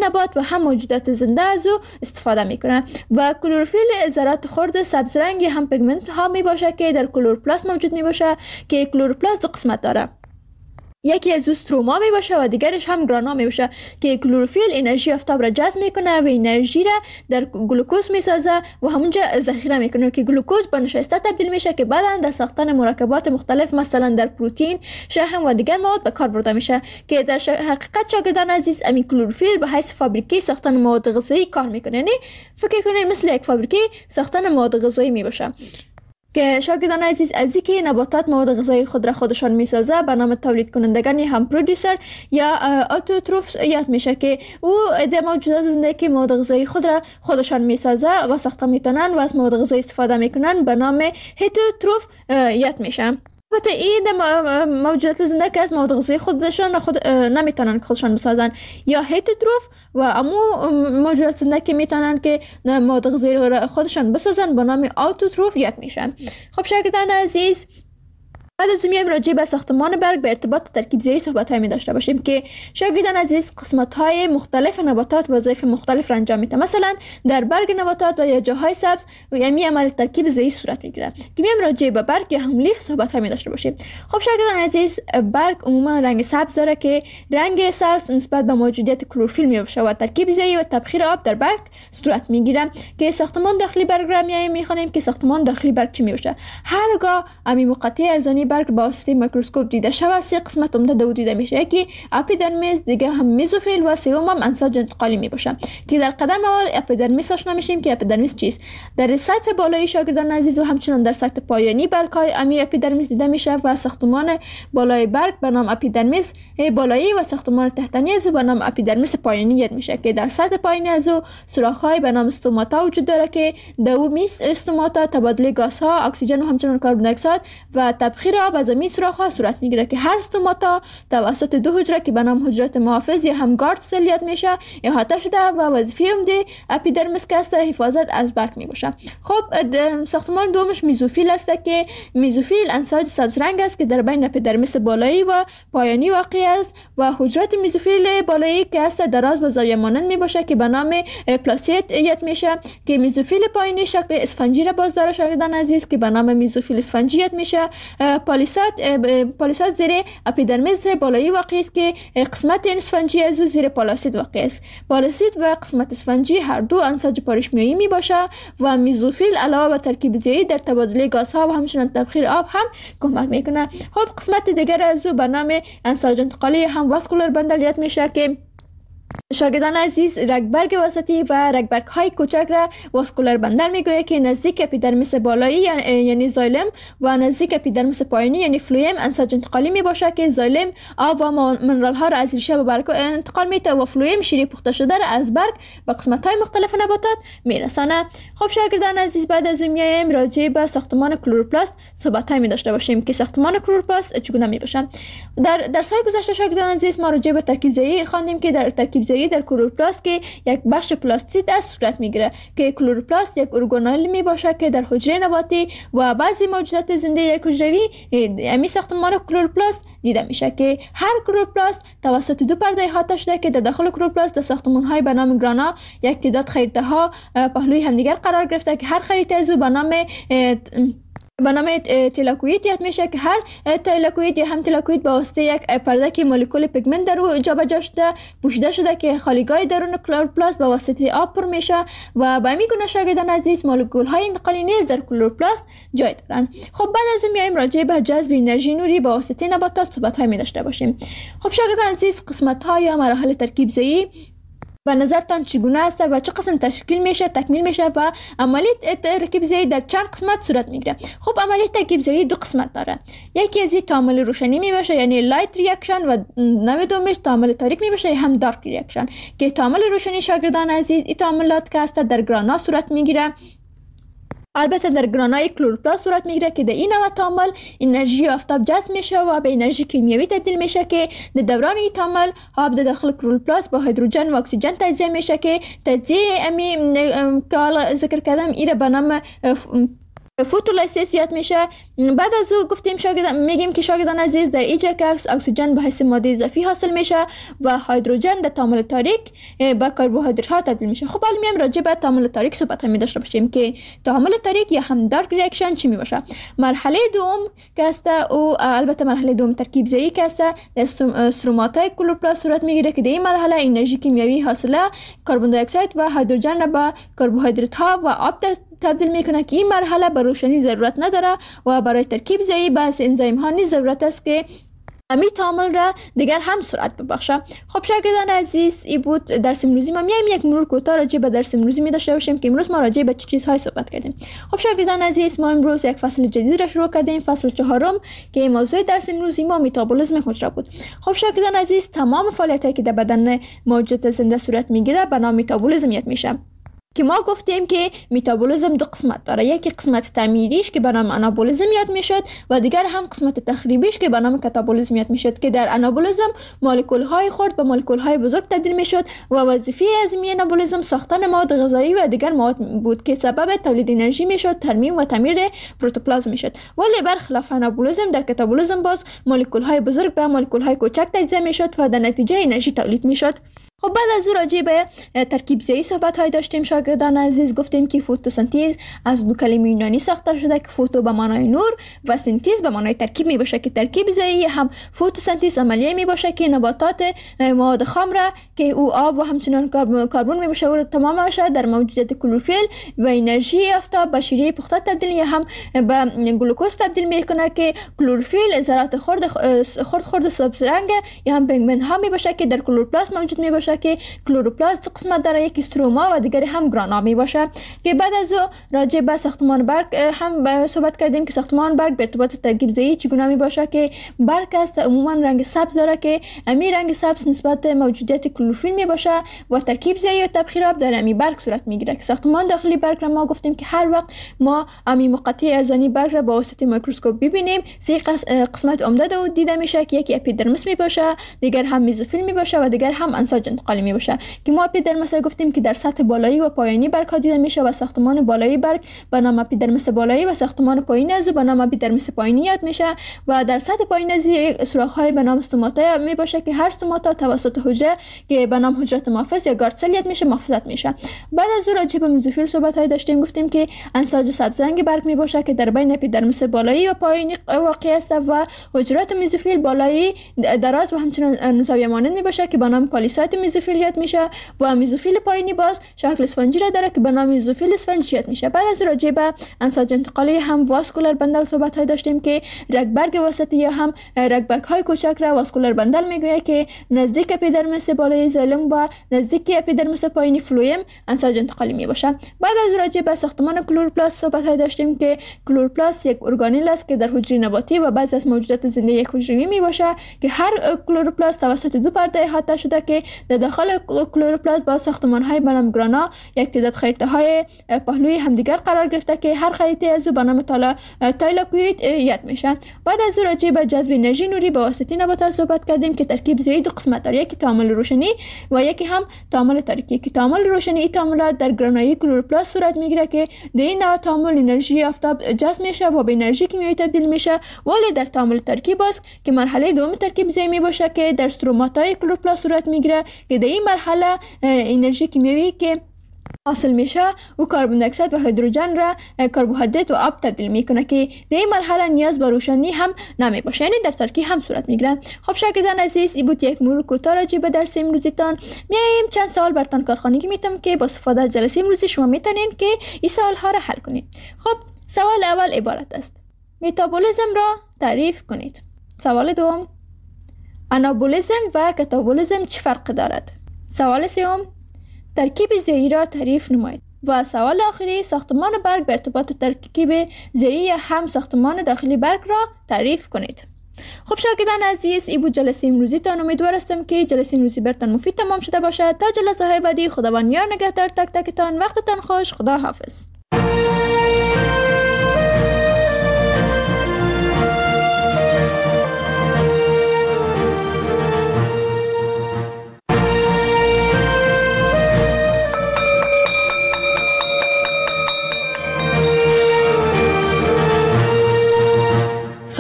نبات و هم موجودات زنده از او استفاده میکنه. و کلروفیل ذرات خرد سبز رنگی هم پیگمنت ها می باشه که در کلروپلاست موجود می باشه که کلروپلاست دو قسمت داره. یکی از استروما می باشه و دیگرش هم گرانا می باشه که کلروفیل انرژی آفتاب را جذب میکنه و انرژی را در گلوکوز می سازه و همونجا ذخیره میکنه که گلوکوز به نشاسته تبدیل میشه که بعدا در ساختن مرکبات مختلف مثلا در پروتئین، شحم و دیگر مواد به کار برده میشه که در حقیقت شاگردان عزیز امی کلروفیل به حیث فابریکه ساختن مواد غذایی کار میکنه. یعنی فکر کنید مثل یک فابریکه ساختن مواد غذایی می باشه که شاگردان عزیز از اینکه نباتات مواد غذایی خود را خودشان میسازه به نام تولید کنندگان هم پرودوسر یا اتوتروف یاد میشه که او عده موجودات زنده که مواد غذایی خود را خودشان میسازه و ساخته میتونن و از مواد غذایی استفاده میکنن به نام هتروتروف یاد میشن. البته این موجودات زنده که از مواد غذایی خودشان نمیتونن که خودشان بسازن یا هتروتروف و امو موجودات زنده که میتونن که مواد غذایی خودشان بسازن به نام اتوتروف یاد میشن. خب شاگردان عزیز، بعد از میایم راجع به ساختمان برگ به ارتباط ترکیب زیایی صحبت‌های می داشته باشیم که شاگردان عزیز قسمت‌های مختلف نباتات وظایف مختلف را انجام میده. مثلا در برگ نباتات و یا جاهای سبز و یمی عمل ترکیب زیایی صورت میگیره که میایم راجع به برگ یا هم لیف صحبت‌های می داشته باشیم. خب شاگردان عزیز، برگ عموما رنگ سبز داره که رنگ سبز نسبت به موجودیت کلروفیل میباشه و ترکیب زیایی و تبخیر آب در برگ صورت میگیره که ساختمان داخلی برگ را میخوانیم که ساختمان داخلی برگ چی میباشه. هرگاه امی مقطع ارزانی برگ با واسطه میکروسکوپ دیده شود سه قسمت عمده دو دیده میشه، یکی اپیدرمیس، دیگه هم میزوفیل و سوم هم انساج انتقالی میباشه که در قدم اول اپیدرمیس آشنا میشیم که اپیدرمیس چیست. در سطح بالایی شاگردان عزیز و همچنان در سطح پایانی برگ های امی اپیدرمیس دیده میشه و ساختمان بالای برگ به نام اپیدرمیس بالایی و ساختمان تحتانی از به نام اپیدرمیس پایانی یاد میشه که در سطح پایینی از سوراخ های به نام استوماتا وجود داره که دومیست استوماتا تبادله گاز ها، اکسیژن و همچنان کربن دی اکساید و تبخیر آب از این سوراخ ها صورت میگیره که هر استوماتا توسط دو حجره که به نام حجرات محافظ یا هم گارد سل یاد میشه احاطه شده و وظیفه عمده اپیدرمیس که است حفاظت از برگ میباشه. خب ساختمان دومش میزوفیل است که میزوفیل انساج سبز رنگ است که در بین اپیدرمیس بالایی و پایانی واقع است و حجرات میزوفیل بالایی که است دراز و زاویه مانند میباشه که به نام پلاسیت یاد میشه که میزوفیل پایینی شکل اسفنجی را باز داره شاگردان عزیز که به نام میزوفیل اسفنجی یاد میشه. پالیساد زیر اپیدرمیس بالایی واقع است که قسمت اسفنجی از او زیر پالاسید واقع است. پالاسید و قسمت اسفنجی هر دو انساج پارشمیایی می باشه و میزوفیل علاوه بر ترکیب زیایی در تبادله گازها و همچنین تبخیر آب هم کمک میکنه. خب قسمت دیگر از او به نام انساج انتقالی هم واسکولار بندل یاد میشه که شاگردان عزیز رگبرگ وسطی و رگبرگ های کوچک را واسکولار بندل میگوید که نزدیک اپیدرمیس بالایی یعنی زایلم و نزدیک اپیدرمیس پایینی یعنی فلویم انساج انتقالی می باشه که زایلم آب و منرال ها را از ریشه به برگ انتقال میده و فلویم شیری پخته شده را از برگ به قسمت های مختلف نباتات میرسانه. خب شاگردان عزیز، بعد از اون میایم راجع به ساختمان کلوروپلاست صحبت های می داشته باشیم که ساختمان کلوروپلاست چگونه می باشه. در سال گذشته شاگردان عزیز ما راجع به ترکیب زیایی خواندیم که در ترکیب زیایی در کلوروپلاست که یک بخش پلاستید از صورت میگیره که کلوروپلاست یک ارگانل می باشه که در حجره نباتی و بعضی موجودات زنده یک حجروی امی ساختمان کلوروپلاست دیده میشه که هر کلوروپلاست توسط دو پرده احاطه شده که در داخل کلوروپلاست در ساختمان های به نام گرانا یک تعداد خریطه ها پهلوی همدیگر قرار گرفته که هر خریطه از او به نام تلاکوید یاد میشه که هر تلاکوید یا هم تلاکوید با واسطه یک پرده که مولکول پیگمنت در او جابجا شده پوشیده شده که خالیگاه درون کلوروپلاست با واسطه آب پر میشه و به همین گونه شاگردان عزیز مولکول های انتقالی نیز در کلوروپلاست جای دارن. خب بعد از اون میایم راجع به جذب انرژی نوری با واسطه نباتات صحبت های می داشته باشیم. خب شاگردان عزیز، قسمت ها یا مراحل ترکیب زیایی به نظرتان چگونه است و چه قسم تکمیل میشه و عملیات ترکیب زیایی در چند قسمت صورت میگیره؟ خب عملیات ترکیب زیایی دو قسمت داره. یکی از این تعامل روشنی میباشه یعنی لایت ریاکشن و نوع دومش تعامل تاریک میباشه هم دارک ریاکشن که تعامل روشنی شاگردان عزیز این تعاملات که است در گرانا صورت میگیره. البته در گرانای کلوروپلاست صورت میگیره که در این نوع تعامل انرژی آفتاب جذب میشه و به انرژی کیمیایی تبدیل میشه که در دوران این تعامل آب در داخل کلوروپلاست با هیدروژن و اکسیژن تجزیه میشه که تجزیه امی که ذکر کردم ایره به نام فوتولیسیس میشه. بعد از او گفتیم میگیم که شاگردان عزیز در اینجا که اکسیژن به حیث ماده اضافی حاصل میشه و هیدروژن در تعامل تاریک به کربوهیدرات ها تبدیل میشه. خب حالا میام راجع به تعامل تاریک صحبت می داشته باشیم که تعامل تاریک یا هم دارک ریاکشن چی می باشه. مرحله دوم که است او البته مرحله دوم ترکیب زایی که است در سروماتای کلوروپلاست صورت میگیره که در این مرحله انرژی کیمیایی حاصله کربن دی اکساید و هیدروژن را به کربوهیدرات ها و آب تبدیل میکنه که این مرحله به روشنی ضرورت نداره و برای ترکیب زایی بعض انزایم ها نیز ضرورت است که امی تعامل را دیگر هم سرعت ببخشه. خب شاگردان عزیز این بود درس امروزی ما. میایم یک مرور کوتاه راجع به درس امروزی می داشته باشیم که امروز ما راجع به چه چیزهای صحبت کردیم. خب شاگردان عزیز ما امروز یک فصل جدید را شروع کردیم، فصل 4 که موضوع درس امروزی ما متابولیسم حجره بود. خب شاگردان عزیز تمام فعالیتایی که در بدن موجودات زنده صورت میگیره به نام متابولیسم یاد میشه که ما گفتیم که متابولیسم دو قسمت داره، یکی قسمت تعمیریش که به نام آنابولیسم یاد میشد و دیگر هم قسمت تخریبیش که به نام کاتابولیسم یاد میشد که در آنابولیسم مولکول های خرد به مولکول های بزرگ تبدیل میشد و وظیفه از این آنابولیسم ساختن مواد غذایی و دیگر مواد بود که سبب تولید انرژی میشد، ترمیم و تعمیر پروتوپلازم میشد. ولی برخلاف آنابولیسم در کاتابولیسم باز مولکول های بزرگ به مولکول های کوچک تجزیه میشد و در نتیجه انرژی تولید میشد. خب بعد از او راجع به ترکیب زایی صحبت های داشتیم شاگردان عزیز. گفتیم که فتوسنتز از دو کلمه یونانی ساخته شده که فوتو به معنای نور و سنتز به معنای ترکیب می باشه که ترکیب زایی هم فتوسنتز عملیه می باشه که نباتات مواد خام را که او آب و همچنان کربن می باشه و تمام باشه در موجودیت کلروفیل و انرژی آفتاب به شیره پخته تبدیل یا هم به گلوکوز تبدیل می کنه که کلروفیل ذرات خرد سبز رنگ یا هم پگمنت ها می باشه که در کلوروپلاست موجود می باشه که کلوروپلاست قسمت داره، یک استروما و دیگری هم گرانا می باشه. که بعد از او راجع به ساختمان برگ هم صحبت کردیم که ساختمان برگ به ارتباط ترکیب زایی چگونه می باشه که برگ است عموما رنگ سبز داره که امی رنگ سبز نسبت موجودیت کلروفیل می باشه و ترکیب زایی و تبخیر آب در امی برگ صورت می گیره که ساختمان داخلی برگ را ما گفتیم که هر وقت ما امی مقطع ارزانی برگ را با واسطه میکروسکوپ ببینیم سه قسمت عمده او دیده میشه که یکی اپیدرمیس می باشه، دیگر هم میزوفیل می باشه و دیگر هم انساج انتقالی می باشه که ما اپیدرمیس گفتیم که در سطح بالایی و پایینی برگ ها دیده میشه و ساختمان بالایی برگ به نام اپیدرمیس بالایی و ساختمان پایینی از او به نام اپیدرمیس پایینی یاد میشه و در سطح پایین از سوراخ های به نام استوماتا می باشه که هر استوماتا توسط حجره که به نام حجره محافظ یا گارد سل یاد میشه محافظت میشه. بعد از او راجع به میزوفیل صحبت های داشتیم، گفتیم که انساج سبز رنگ برگ می باشه که در بین اپیدرمیس بالایی و پایینی واقع است و حجرات میزوفیل بالایی دراز و همچنین زاویه مانند می باشه که به نام پالیساید میزوفیل یاد میشه و میزوفیل پایینی باز شکل اسفنجی را داره که به نام میزوفیل اسفنجی یاد میشه. بعد از راجع به انساج انتقالی هم واسکولار بندل صحبت های داشتیم که رگبرگ وسطی یا هم رگبرگ های کوچک را واسکولار بندل میگویه که نزدیک اپیدرمیس بالای زایلم و نزدیک اپیدرمیس پایینی فلویم انساج انتقالی می باشه. بعد از راجع به ساختمان کلوروپلاست صحبت های داشتیم که کلوروپلاست یک ارگانل است که در حجره نباتی و بعضی از موجودات زنده یک حجروی می باشه که هر کلوروپلاست توسط دو پرده احاطه شده که در داخل کلوروپلاست با ساختمان های به نام گرانا یک تعداد خریطه های پهلوی همدیگر قرار گرفته که هر خریطه از او به نام تایلاکوید یاد میشه. بعد از راجع به جذب انرژی نوری به واسطه نباتات صحبت کردیم که ترکیب زایی دو قسمت داره، یکی تعامل روشنی و یکی هم تعامل تاریکی. که تعامل روشنی تعامل در گرانایی کلوروپلاست صورت میگیره که در این نوع تعامل انرژی آفتاب جذب میشه و به انرژی کیمیایی تبدیل میشه. ولی در تعامل تاریکی باز که مرحله دوم ترکیب زایی می باشه که در استروماتای کلوروپلاست صورت میگیره که در این مرحله انرژی کیمیایی که حاصل میشه و کربن دی اکساید و هیدروژن را کربوهیدرات و آب تبدیل میکنه که در این مرحله نیاز به روشنی هم نمی باشه، یعنی در تاریکی هم صورت میگیره. خب شاگردان عزیز این بود یک مرور کوتاه راجع به درس امروزیتان. میایم چند سوال براتون کارخانگی میتونم که با استفاده از جلسه امروزی شما میتونین که این سوال ها را حل کنید. خب سوال اول عبارت است: متابولیسم را تعریف کنید. سوال دوم: آنابولیسم و کاتابولیسم چه فرق دارد؟ سوال سوم: ترکیب زایی را تعریف نمایید. و سوال آخری: ساختمان برگ به ارتباط ترکیب زایی یا هم ساختمان داخلی برگ را تعریف کنید. خب شاگردان عزیز این بود جلسه امروزی تان. امیدوار هستم که جلسه امروزی برتان مفید تمام شده باشد. تا جلسه های بعدی خداوند یار نگهدار تک تکتان. وقتتان خوش. خدا حافظ.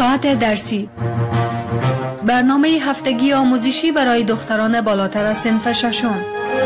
ساعت درسی، برنامه هفتگی آموزشی برای دختران بالاتر از صنف ششم.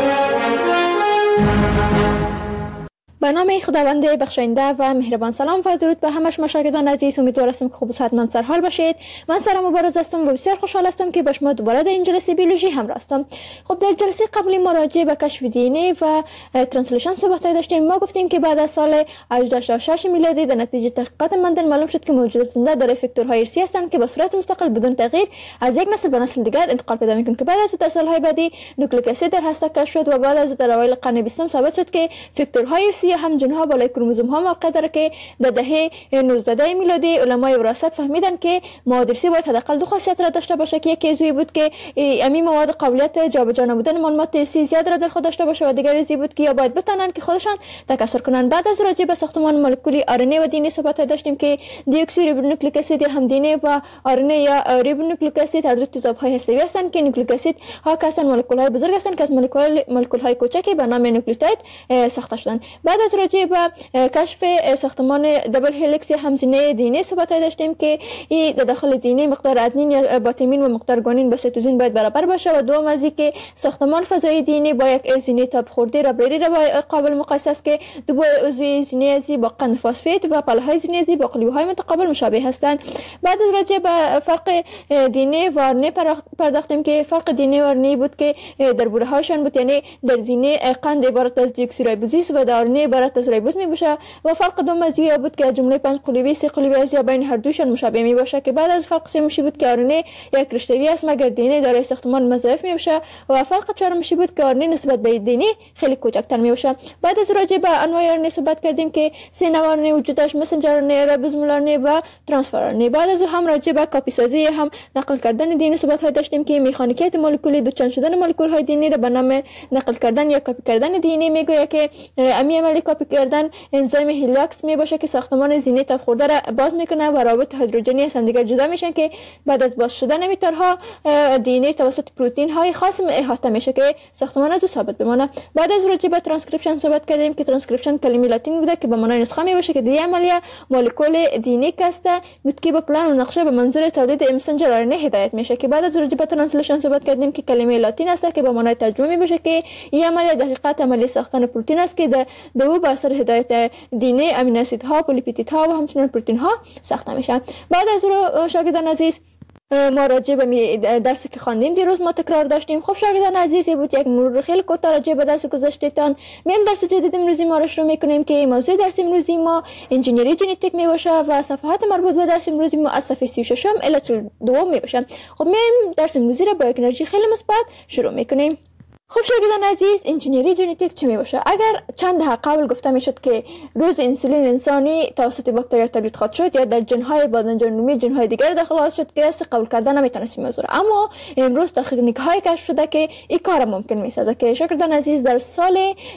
به نام خداوند بخشاینده و مهربان. سلام و درود به همه شما شاگردان عزیز. امیدوار هستم که خوب و صحتمند سرحال باشید. من سارا مبارز هستم و بسیار خوشحال هستم که با شما دوباره در این جلسه بیولوژی همراه هستم. خب در جلسه قبلی ما راجع به کشف دی ان ای و ترانسلیشن صحبت داشتیم. ما گفتیم که بعد از سال 1886 میلادی در نتیجه تحقیقات مندل معلوم شد که موجودات زنده دارای فاکتورهای ارثی هستند که به صورت مستقل بدون تغییر از یک نسل به نسل دیگر انتقال پیدا میکنند که بعد از در سالهای بعدی نوکلیک اسید در هسته کشف شد و بعد از در اوایل قرن 20 ثابت شد که فاکتورهای ارثی هم جنها بالای کروموزوم ها موقع داره که در دهه 19 میلادی علمای وراثت فهمیدن که مواد ارثی باید حداقل دو خاصیت را داشته باشه که یکی ازوی بود که امی مواد قابلیت جابجا نمودن معلومات ارثی زیاد را در خود داشته باشه و دیگر ازوی بود که یا باید بتونن که خودشان تکثر کنن. بعد از راجع به ساختمان مولکولی آر ان ای و دی ان ای صحبت داشتیم که دیوکسیریبونوکلیک اسید هم دی ان ای و آر ان ای یا ریبونوکلیک اسید هر دو تضادهای هسته‌ای هستند که نوکلیک اسید ها کسان مولکول های بزرگ هستند که از مولکول های کوچکی به نام نوکلیوتاید ساخته شدند. بعد از راجع به کشف ساختمان دبل هلیکس یا همزینه دی ان ای صحبت داشتیم که این در داخل دی ان ای مقدار ادنین یا باتامین و مقدار گوانین با سیتوزین باید برابر باشه و دوم از اینکه ساختمان فضایی دی ان ای با یک زینه تاب خورده ربری را قابل مقایسه است که دو عضوی زینه ازی با قند فسفید و پلهای زینه ازی با قلوهای متقابل مشابه هستند. بعد از راجع به فرق دی ان ای و آر ان ای پرداختیم که فرق دی ان ای و آر ان ای بود که در بوره هاشون بود، یعنی در دی ان ای قند عبارت از دیوکسیریبوزیس و در آر ان ای عبارت از ریبوز می باشه و فرق دوم از این بود که جمله 5 قلوی 3 قلوی از یا بین هر دوشان مشابه می باشه که بعد از فرق سومش بود که آر ان ای یک رشته‌ای است مگر دی ان ای دارای ساختمان مضاعف می باشه و فرق چهارمش بود که آر ان ای نسبت به دی ان ای خیلی کوچکتر می باشه. بعد از راجع به انواع آر ان ای صحبت کردیم که سه نوع آر ان ای وجود داشت: مسنجر آر ان ای، ریبوزومال آر ان ای و ترانسفر آر ان ای. بعد از هم راجع به کپی سازی هم نقل کردن دی ان ای صحبت داشتیم که مکانیکیت مولکولی دوچند شدن مولکول های دی ان ای را به نام نقل کردن یا کپی کردن دی ان ای میگوید که امی عملی کپی کردن انزیم هیلاکس می باشه که ساختمان زینه تاب خورده را باز میکنه و روابط هیدروژنی از هم دیگر جدا میشن که بعد از باز شدن امیترها دی ان ای توسط پروتئین های خاص احاطه میشه که ساختمان از او ثابت بمانه. بعد از راجع به ترانسکریپشن صحبت کردیم که ترانسکریپشن کلمه لاتین بوده که به معنای نسخه می باشه که دی عملیه مولکول دی ان ای کاسته بود که با پلان و نقشه به منظور تولید مسنجر آر ان ای هدایت میشه که بعد از راجع به ترانسلیشن صحبت کردیم که کلمه لاتین است که به معنای ترجمه می باشه که این عملیه در حقیقت عملیه ساختن پروتئین است که در او به اثر هدایت دی ان ای امینو اسیدها، پلیپپتیدها و همچنین پروتئین ها ساخته میشن. بعد از رو شاگردان عزیز ما راجع به درسی که خواندیم دیروز ما تکرار داشتیم. خب شاگردان عزیز بود یک مرور خیلی کوتاه راجع به درس گذشتهتان. میام درس جدید امروزی ما را شروع میکنیم که موضوع درس امروزی ما انجینری ژنتیک می باشه و صفحات مربوط به درس امروزی ما از صفحه 36 الی 42 می باشه. خب میام درس امروزی را با یک انرژی خیلی مثبت شروع میکنیم. خب شاگردان عزیز، انجینری ژنتیک چی می باشه؟ اگر چند دهه قبل گفته میشد که روز انسولین انسانی توسط باکتریا تولید خواهد شد یا در ژن‌های بادنجان‌نمایی ژن‌های دیگر داخل خواهد شد که قیاس قبول کردن نمیتونست موضوع، اما امروز تکنیک‌های کشف شده که این کار ممکن میسازه که شاگردان عزیز در سال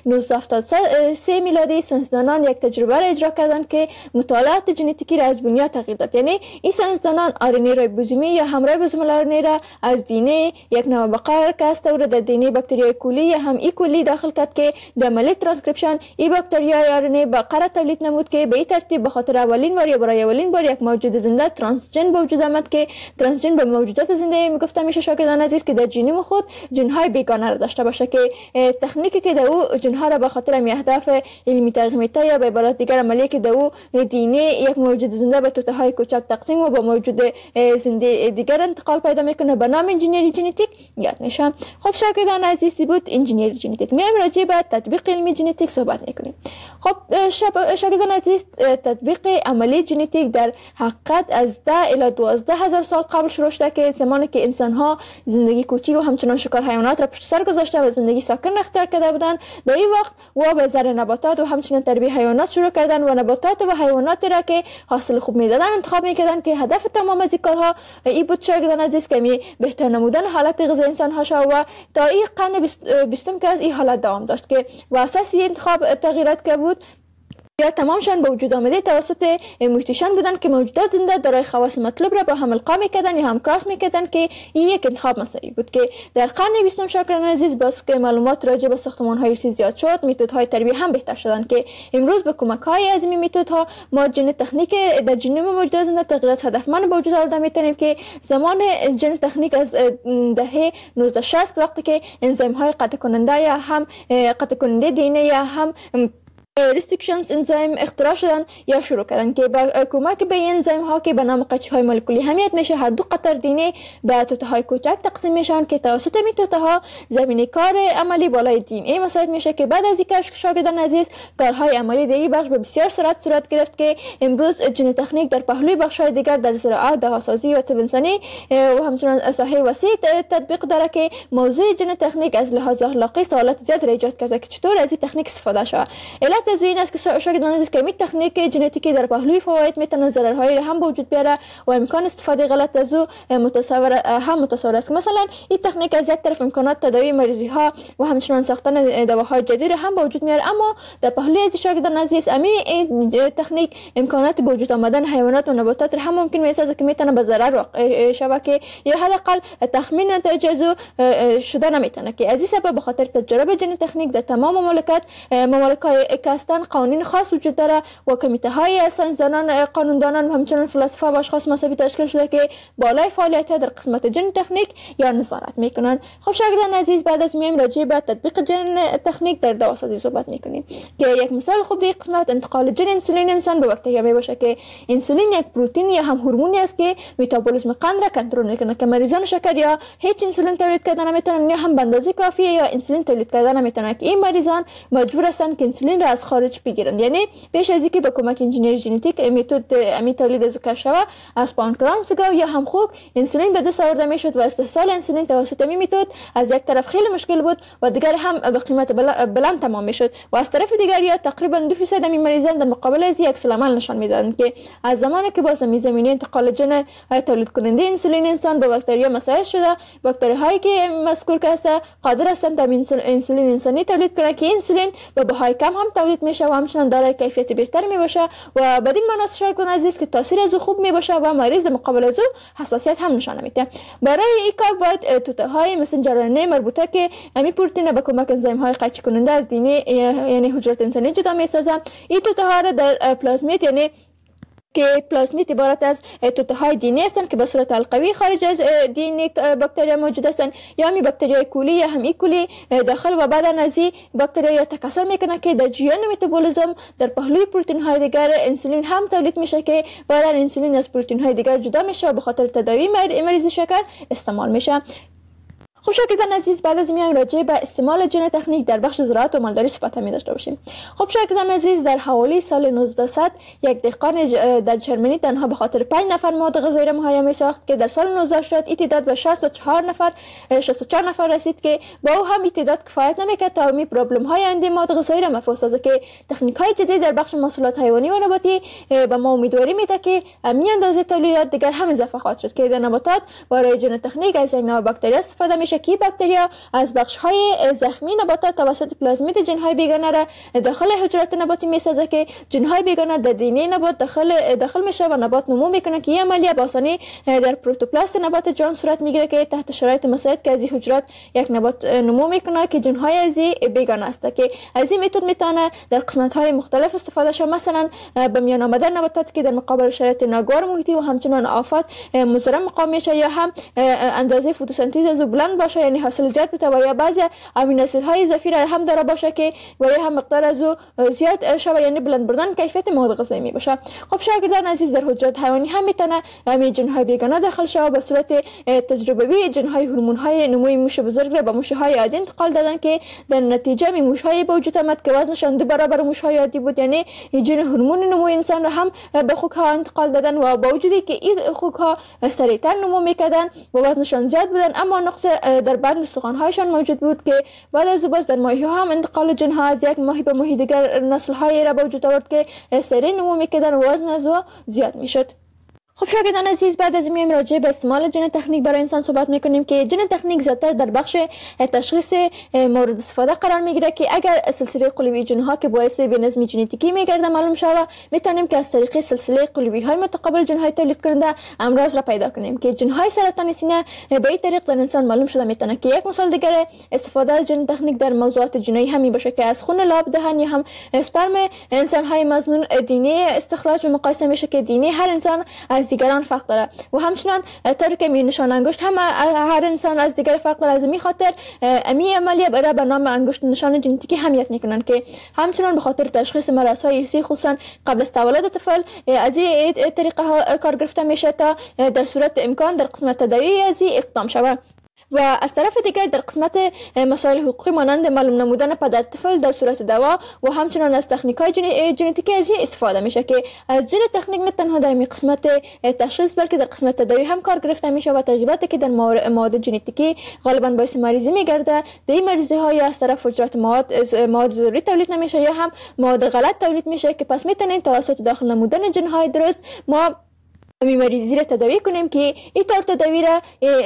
1973 میلادی ساینسدانان یک تجربه را اجرا کردند که مطالعات ژنتیکی را از بنیاد تغییر داد. یعنی این ساینسدانان آر ان ای ریبوزومی یا هم ریبوزومال آر ان ای را از دی ان ای یک نوع بقای کاسته او را در دی ان ای باکتریا کولی یا هم کولی داخل کرد که در عملیه ترانسکریپشن این باکتریای آر ان ای بقره تولید نمود که به این ترتیب به خاطر اولین بار یا برای اولین بار یک موجود زنده ترانسژن به وجود آمد که ترانسژن به موجودات زنده میگفته میشه شاگردان عزیز که در ژنوم خود ژن‌های بیگانه را داشته باشه که تکنیکی که در او ژن‌ها را به خاطر اهداف علمی ترجمه یا به عبارت دیگر عملیه که در او دی ان ای یک موجود زنده به توته‌های کوچک تقسیم و با موجود زنده دیگر انتقال پیدا میکنه به نام انجینری ژنتیک یاد میشه. خب شاگردان عزیز بود انجینری ژنتیک. میایم راجع به تطبیق علمی ژنتیک صحبت میکنیم. خب شاگردان عزیز، تطبیق عملی ژنتیک در حقیقت از 10 الی 12 هزار سال قبل شروع شده که زمانی که انسان ها زندگی کوچی و همچنان شکار حیوانات را پشت سر گذاشته و زندگی ساکن اختیار کرده بودند، در این وقت و به زر نباتات و همچنین تربیت حیوانات شروع کردن و نباتات و حیواناتی را که حاصل خوب میدادن انتخاب میکردن که هدف تمام از این کارها این بود شاگردان عزیز که بهتر نمودن حالت غذایی انسان ها شد و تا این قرن 20 که از این حالت دوام داشت که و اساس این انتخاب تغییرات که بود یا تمامشان به وجود آمده توسط موتیشن بودن که موجودات زنده دارای خواص مطلوب را با هم القا میکردن یا هم کراس میکردن که این یک انتخاب مصنوعی بود که در قرن 20 شاکران عزیز باز که معلومات راجع به ساختمان های زیاد شد، متدهای تربیه هم بهتر شدن که امروز به کمک های از این متدها ما ژن تکنیک در ژنوم موجودات زنده تغییرات هدفمند به وجود آورده میتونیم که زمان ژن تکنیک از دهه 1960 وقتی که انزیم های قطع کننده یا هم قطع کننده دی ان ای یا هم ریستریکشنز انزیم اختراع شدن یا شروع کردن که با کمک به این انزیم ها که به نام قطعه های مولکولی اهمیت میشه هر دو قطر دی ان ای به توته های کوچک تقسیم میشن که توسط این توته ها زمینه کار عملی بالای دی ان ای مساعد میشه که بعد از این کشف شاگردان عزیز کارهای عملی در این بخش به بسیار سرعت صورت گرفت که امروز ژن تکنیک در پهلوی بخش های دیگر در زراعت، دهاسازی و طب انسانی و همچنین ساحه وسیع تطبیق داره که موضوع ژن تکنیک از لحاظ اخلاقی سوالات زیاد را ایجاد کرده که چطور از این تکنیک استفاده شود. از این است که شاگردان عزیز که می تکنیک ژنتیکی در پهلوی فواید میتونه ضررهایی را هم به وجود بیاره و امکان استفاده غلط از او متصور است. مثلا این تکنیک از یک طرف امکانات تداوی مریضی ها و همچنین ساختن دواهای جدید را هم به وجود میاره، اما در پهلوی از شاگردان عزیز این تکنیک امکانات به وجود آمدن حیوانات و نباتات را هم ممکن میسازه که میتونه به ضرر شبکه یا حداقل تخمین نتایج از او شده نمیتونه که از این سبب به خاطر تجربه ژن تکنیک در تمام مملکت قوانین خاص وجود داره و کمیته های ساینسدانان، قانوندانان و همچنین فلاسفه و اشخاص مذهبی تشکیل شده که بالای فعالیت ها در قسمت ژن تکنیک یا نظارت میکنن. خب شاگردان عزیز بعد از میایم راجع به تطبیق ژن تکنیک در دواسازی صحبت میکنیم که یک مثال خوب در قسمت انتقال ژن انسولین انسان به باکتریا میباشه که انسولین یک پروتئین یا هم هورمونی است که متابولیسم قند را کنترل میکنه که مریضان شکر یا هیچ انسولین تولید کردن نمیتونن یا هم به اندازه کافی یا انسولین تولید کردن نمیتونن که این مریضان مجبور هستن که انسولین را از خارج بگیرن. یعنی پیش از اینکه با کمک انجینیر ژنتیک متد امی تولید از کشف شود از پانکرانس گاو یا هم خوک انسولین به دست آورده میشد و استحصال انسولین توسط این متد از یک طرف خیلی مشکل بود و دیگر هم به قیمت بلند تمام میشد و از طرف دیگر یا تقریبا 2% این مریضان در مقابل از یک عمل نشان میدادند که از زمانی که با زمینه انتقال ژن تولید کننده انسولین انسان به باکتریا مساعد شده، باکتری هایی که مذکور کرده قادر هستند انسولین انسانی تولید کنند که انسولین به بهای کم هم تولید میشه و همچنان دارای کیفیت بهتر می باشه و بدین معنی شاگردان عزیز که تاثیر از خوب می باشه و مریض مقابل از حساسیت هم نشان میده. برای این کار باید توته های مسنجر آرنه مربوطه که امی پروتئین به کمک انزیم های قطع کننده از دی یعنی حجرات انسانی جدا می سازن. این توته ها را در پلازمیت یعنی که پلازمیت عبارت از توته های دی ان ای هستند که به صورت حلقوی خارج از دی ان ای باکتریا موجود هستند یا می باکتریای کولی یا هم ایکولی داخل و بعد از این باکتریا تکثر میکنه که در جریان متابولیسم در پهلوی پروتئین های دیگر انسولین هم تولید میشه که بعد انسولین از پروتئین های دیگر جدا میشه و به خاطر تداوی مریض شکر استعمال میشه. خب شاگردان عزیز بعد از میایم راجع به استعمال ژن تکنیک در بخش زراعت و مالداری صحبت می داشته باشیم. خب شاگردان عزیز در حوالی سال 1900 یک دهقان در جرمنی تنها به خاطر 5 نفر مواد غذایی را مهیا می ساخت که در سال 1980 این تعداد به 64 نفر رسید که با او هم این تعداد کفایت نمیکرد تا می پرابلم های آینده مواد غذایی را مفروض سازه که تکنیک های جدید در بخش محصولات حیوانی و نباتی به ما امیدواری میده که امی اندازه تولیدات دیگر هم اضافه خواهد شد که در نباتات برای ژن تکنیک از این نوع باکتریا استفاده میشه که باکتریا از بخش‌های زخمی نباتات توسط پلازمیت ژن‌های بیگانه را داخل حجرات نباتی می‌سازه که ژن‌های بیگانه در دی ان ای نبات داخل میشه و نبات نمو میکنه که این عملیه به آسانی در پروتوپلاست نبات جان صورت میگیره که تحت شرایط مساعد که از این حجرات یک نبات نمو میکنه که ژن‌های از بیگانه است که از این متد میتونه در قسمت‌های مختلف استفاده شه، مثلا به میان آمدن نباتات که در مقابل شرایط ناگوار محیطی و همچنین آفات مضر مقام میشه یا هم اندازه فتوسنتز از بلند باشه یعنی حاصل زیاد بده و یا بعضی امینو اسیدهای اضافی را هم داره باشه که و یا هم مقدار از او زیاد شوه یعنی بلند بردن کیفیت مواد غذایی می باشه. خب شاگردان عزیز در حجرات حیوانی هم میتونه همین ژن‌های بیگانه داخل شه و به صورت تجربوی ژن‌های هورمون‌های نموی موش بزرگ را به موش‌های عادی انتقال دادن که در نتیجه می موش‌های به وجود آمد که وزنشان 2 برابر موش‌های عادی بود، یعنی ژن هورمون نموی انسان را هم به خوک‌ها انتقال دادن و با وجودی که این خوک‌ها سریعتر نمو می‌کردن و وزنشان زیاد بودن اما نقص در بند استخوان‌هایشان موجود بود که بعد از باز در ماهی‌ها هم انتقال ژن‌ها از یک ماهی به ماهی دیگر نسل‌های را به وجود آورد که سریع نمو می‌کردن و وزن از او زیاد می‌شد. خب شاگردان عزیز، بعد از میایم راجع به استعمال ژن تکنیک برای انسان صحبت میکنیم که ژن تکنیک زیادتر در بخش تشخیص مورد استفاده قرار میگیره که اگر سلسله قلوی ژن ها که باعث بی‌نظمی ژنتیکی میگرده معلوم شود، میتونیم که از طریق سلسله قلوی های متقابل ژن های تولید کننده امراض را پیدا کنیم که ژن های سرطان سینه به این طریق در انسان معلوم شده میتونه. که یک مثال دیگر استفاده از ژن تکنیک در موضوعات جنایی همی باشه که از خون لاب دهن یا هم اسپرم انسان های مظنون دی استخراج و مقایسه میشه که دی هر انسان از دیگران فرق داره و همچنان طوری که نشان انگشت هم هر انسان از دیگر فرق داره. از این خاطر امی عملیه برای به نام انگشت نشان ژنتیکی اهمیت میکنن که همچنان به خاطر تشخیص مرض‌های ارثی خصوصا قبل از تولد طفل از این طریقه ها کار گرفته میشه تا در صورت امکان در قسمت تداوی از اقدام شود. و از طرف دیگر در قسمت مسائل حقوقی مانند معلوم نمودن پدر طفل در صورت دوا و همچنان از تکنیک‌های ژنتیکی از این استفاده میشه که از ژن تکنیک نه تنها در این قسمت تشخیص بلکه در قسمت تداوی هم کار گرفته میشه و تغییراتی که در مواد ژنتیکی غالبا باعث مریضی میگرده، در این مریضی ها یا از طرف حجرات مواد ضروری تولید نمیشه یا هم مواد غلط تولید میشه که پس میتونین توسط داخل نمودن ژن های درست ما مریضی را تداوی کنیم که این طور تداوی را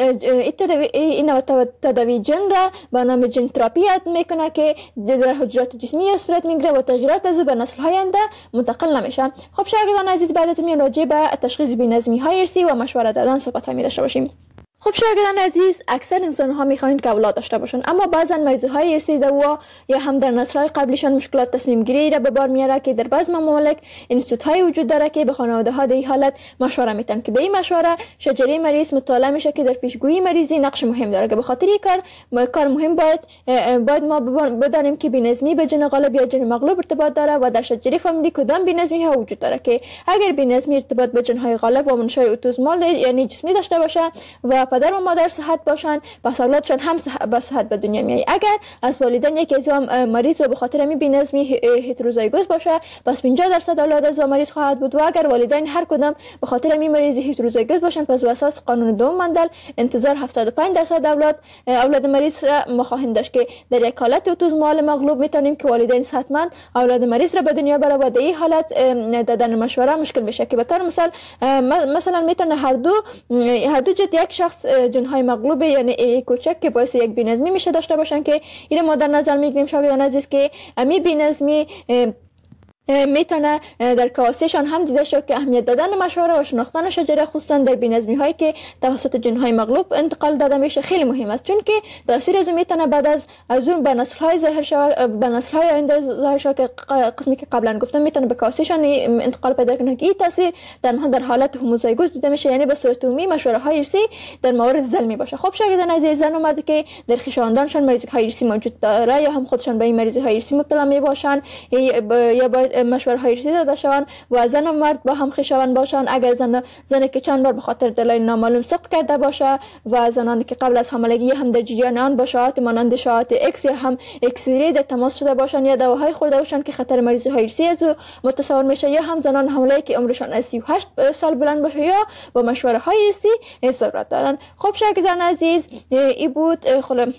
این تداوی ژن را به نام ژن تراپی یاد میکنه که در حجرات جسمی صورت میگیره و تغییرات از او به نسل های آینده منتقل نمیشه. خب شاگردان عزیز، بعد از میان راجع به تشخیص بی‌نظمی های ارثی و مشوره دادن صحبت هایی داشته باشیم. خب شاگردان عزیز، اکثر انسان ها میخواهند که اولاد داشته باشند، اما بعضا مریضی های ارثی دوا یا هم در نسل های قبلیشان مشکلات تصمیم گیری را به بار میاره که در بعض ممالک انستیتوت های وجود داره که به خانواده ها در این حالت مشوره میتن که در این مشوره شجره مریض مطالعه میشه که در پیشگویی مریضی نقش مهم داره که به خاطر این کار مهم باید ما بدانیم که بی‌نظمی به ژن غالب یا ژن مغلوب ارتباط داره و در شجره فامیلی کدام بی‌نظمی ها وجود داره که اگر بی‌نظمی ارتباط به ژن های غالب و منشأ اوتوزمال یعنی جسمی داشته باشه و پدر و مادر صحت باشن، پس اولادشان هم با صحت به دنیا میاد. اگر از والدین یکی از مریض و به خاطر همین بی‌نظمی هتروزایگوس باشه، پس 50% اولاد از مریض خواهد بود و اگر والدین هر کدام به خاطر همین مریض هتروزایگوس باشن، پس بر اساس قانون دوم مندل انتظار 75% اولاد مریض را ما خواهیم داشت که در یک حالت اوتوزمال مغلوب میتونیم که والدین صحتمند اولاد مریض را به دنیا بیاره و در این حالت دادن مشوره مشکل میشه که به طور مثلا میتونه هر دو جد یک شخص ژن‌های مغلوب یعنی کوچک که باعث یک بی‌نظمی میشه داشته باشن که این ما در نظر میگیریم شاگردان عزیز که امی بی‌نظمی میتونه در کاسهشان هم دیده شد که اهمیت دادن مشوره و شناختن شجره خصوصا در بی‌نظمی هایی که توسط ژن‌های مغلوب انتقال داده میشه خیلی مهم است، چون که تاثیر از میتونه بعد از اون به نسل‌های ظاهر شود، به نسل‌های آینده ظاهر شود که قسمی که قبلا گفتم میتونه به کاسهشان انتقال پیدا کنه که این تاثیر در حالت هوموزایگوس دیده میشه، یعنی به صورت عمومی مشوره های ارثی در مورد زلمی باشه. خب شاگردان عزیز، زن و مردی که در خویشاوندانشان مریضی های ارثی موجود داره یا هم خودشان به این مریضی های ارثی مبتلا می باشن یا باید مشوره های ارثی داده شوند و زن و مرد با هم خویشاوند باشند. اگر زنی که چند بار به خاطر دلایل نامعلوم سقط کرده باشه و زنانی که قبل از حاملگی هم در جریان آن با شایعات مانند شایعات ایکس یا هم ایکسری در تماس شده باشند یا دواهای خورده باشند که خطر مریضی های ارثی از او متصور میشه، یا هم زنان حامله که عمرشان از 38 سال بلند باشه یا با مشوره های ارثی ضرورت دارند. خب شاگردان عزیز، این بود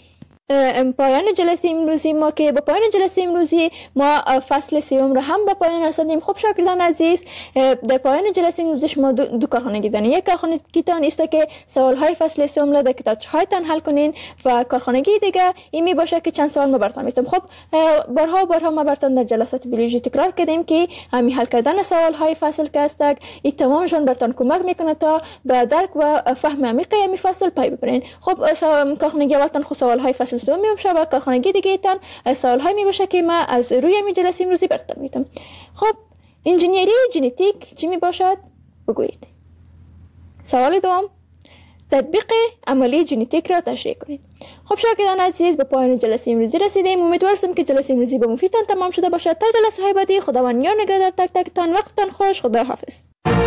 پایان جلسه امروزی ما که با پایان جلسه امروزی ما فصل سوم را هم به پایان رساندیم. خب شاگردان عزیز، در پایان جلسه امروزی شما دو کارخانگی دارین. یک کارخانگی تان است که سوال‌های فصل سوم را در کتابچه‌هایتان حل کنین و کارخانگی دیگه این می باشه که چند سوال ما براتون میتم. خب بارها ما براتون در جلسات بیولوژی تکرار کردیم که همین حل کردن سوال‌های فصل که است این تمامشون براتون کمک میکنه تا به درک و فهم عمیق این فصل پی ببرین. خب کارخانگی اولتان خود سوال‌های فصل دوم میشه و کارخانگی دیگه تان سوال‌های میباشه که ما از روی این جلسه امروزی براتون میتم. خب انجینیری ژنتیک چی میباشد؟ بگویید. سوال دوم، تطبیق عملی ژنتیک را تشریح کنید. خب شاگردان عزیز، به پایان جلسه امروزی رسیدیم. امیدوارم که جلسه امروزی به مفیدتان تمام شده باشد. تا جلسه های بعدی خداوند یار نگهدار تک تکتان. وقتتان خوش. خدا حافظ.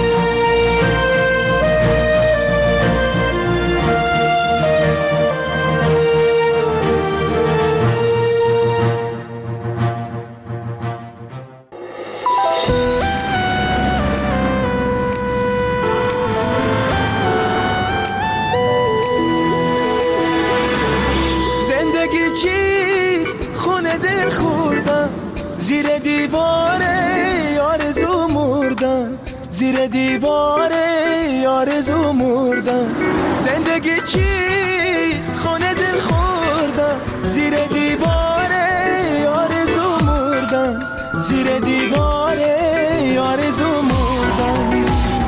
زیر دیواره آرزو مردن، زیر دیواره آرزو مردن. زندگی چیست خونه دل خوردن، زیر دیواره آرزو مردن، زیر دیواره آرزو مردن.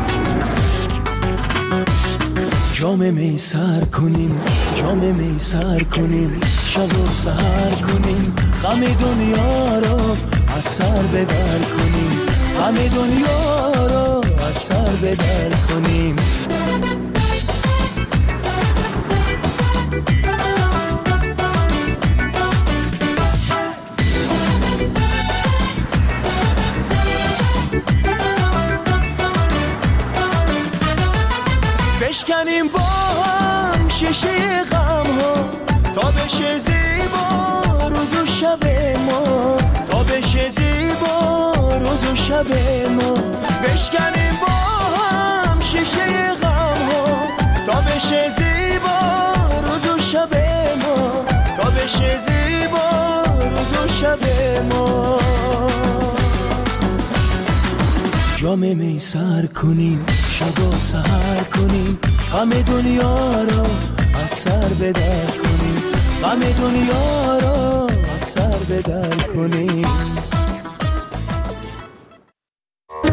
جام می سر کنیم، جام می سر کنیم، شب و سحر کنیم، غم دنیا رو از سر بدر کنیم، غم دنیا رو از سر بدر کنیم. بشکنیم با هم شیشه غم ها تا بشه زیبا روز و شب ما، تا بشه زیبا روز و شب ما. بشکنیم با هم شیشه غم ها تا بشه زیبا روز و شب ما، تا بشه زیبا روز و شب ما. جام می سر کنیم، شب و سحر کنیم، غم دنیا رو از سر بدر کنیم، غم دنیا رو از سر بدر کنیم.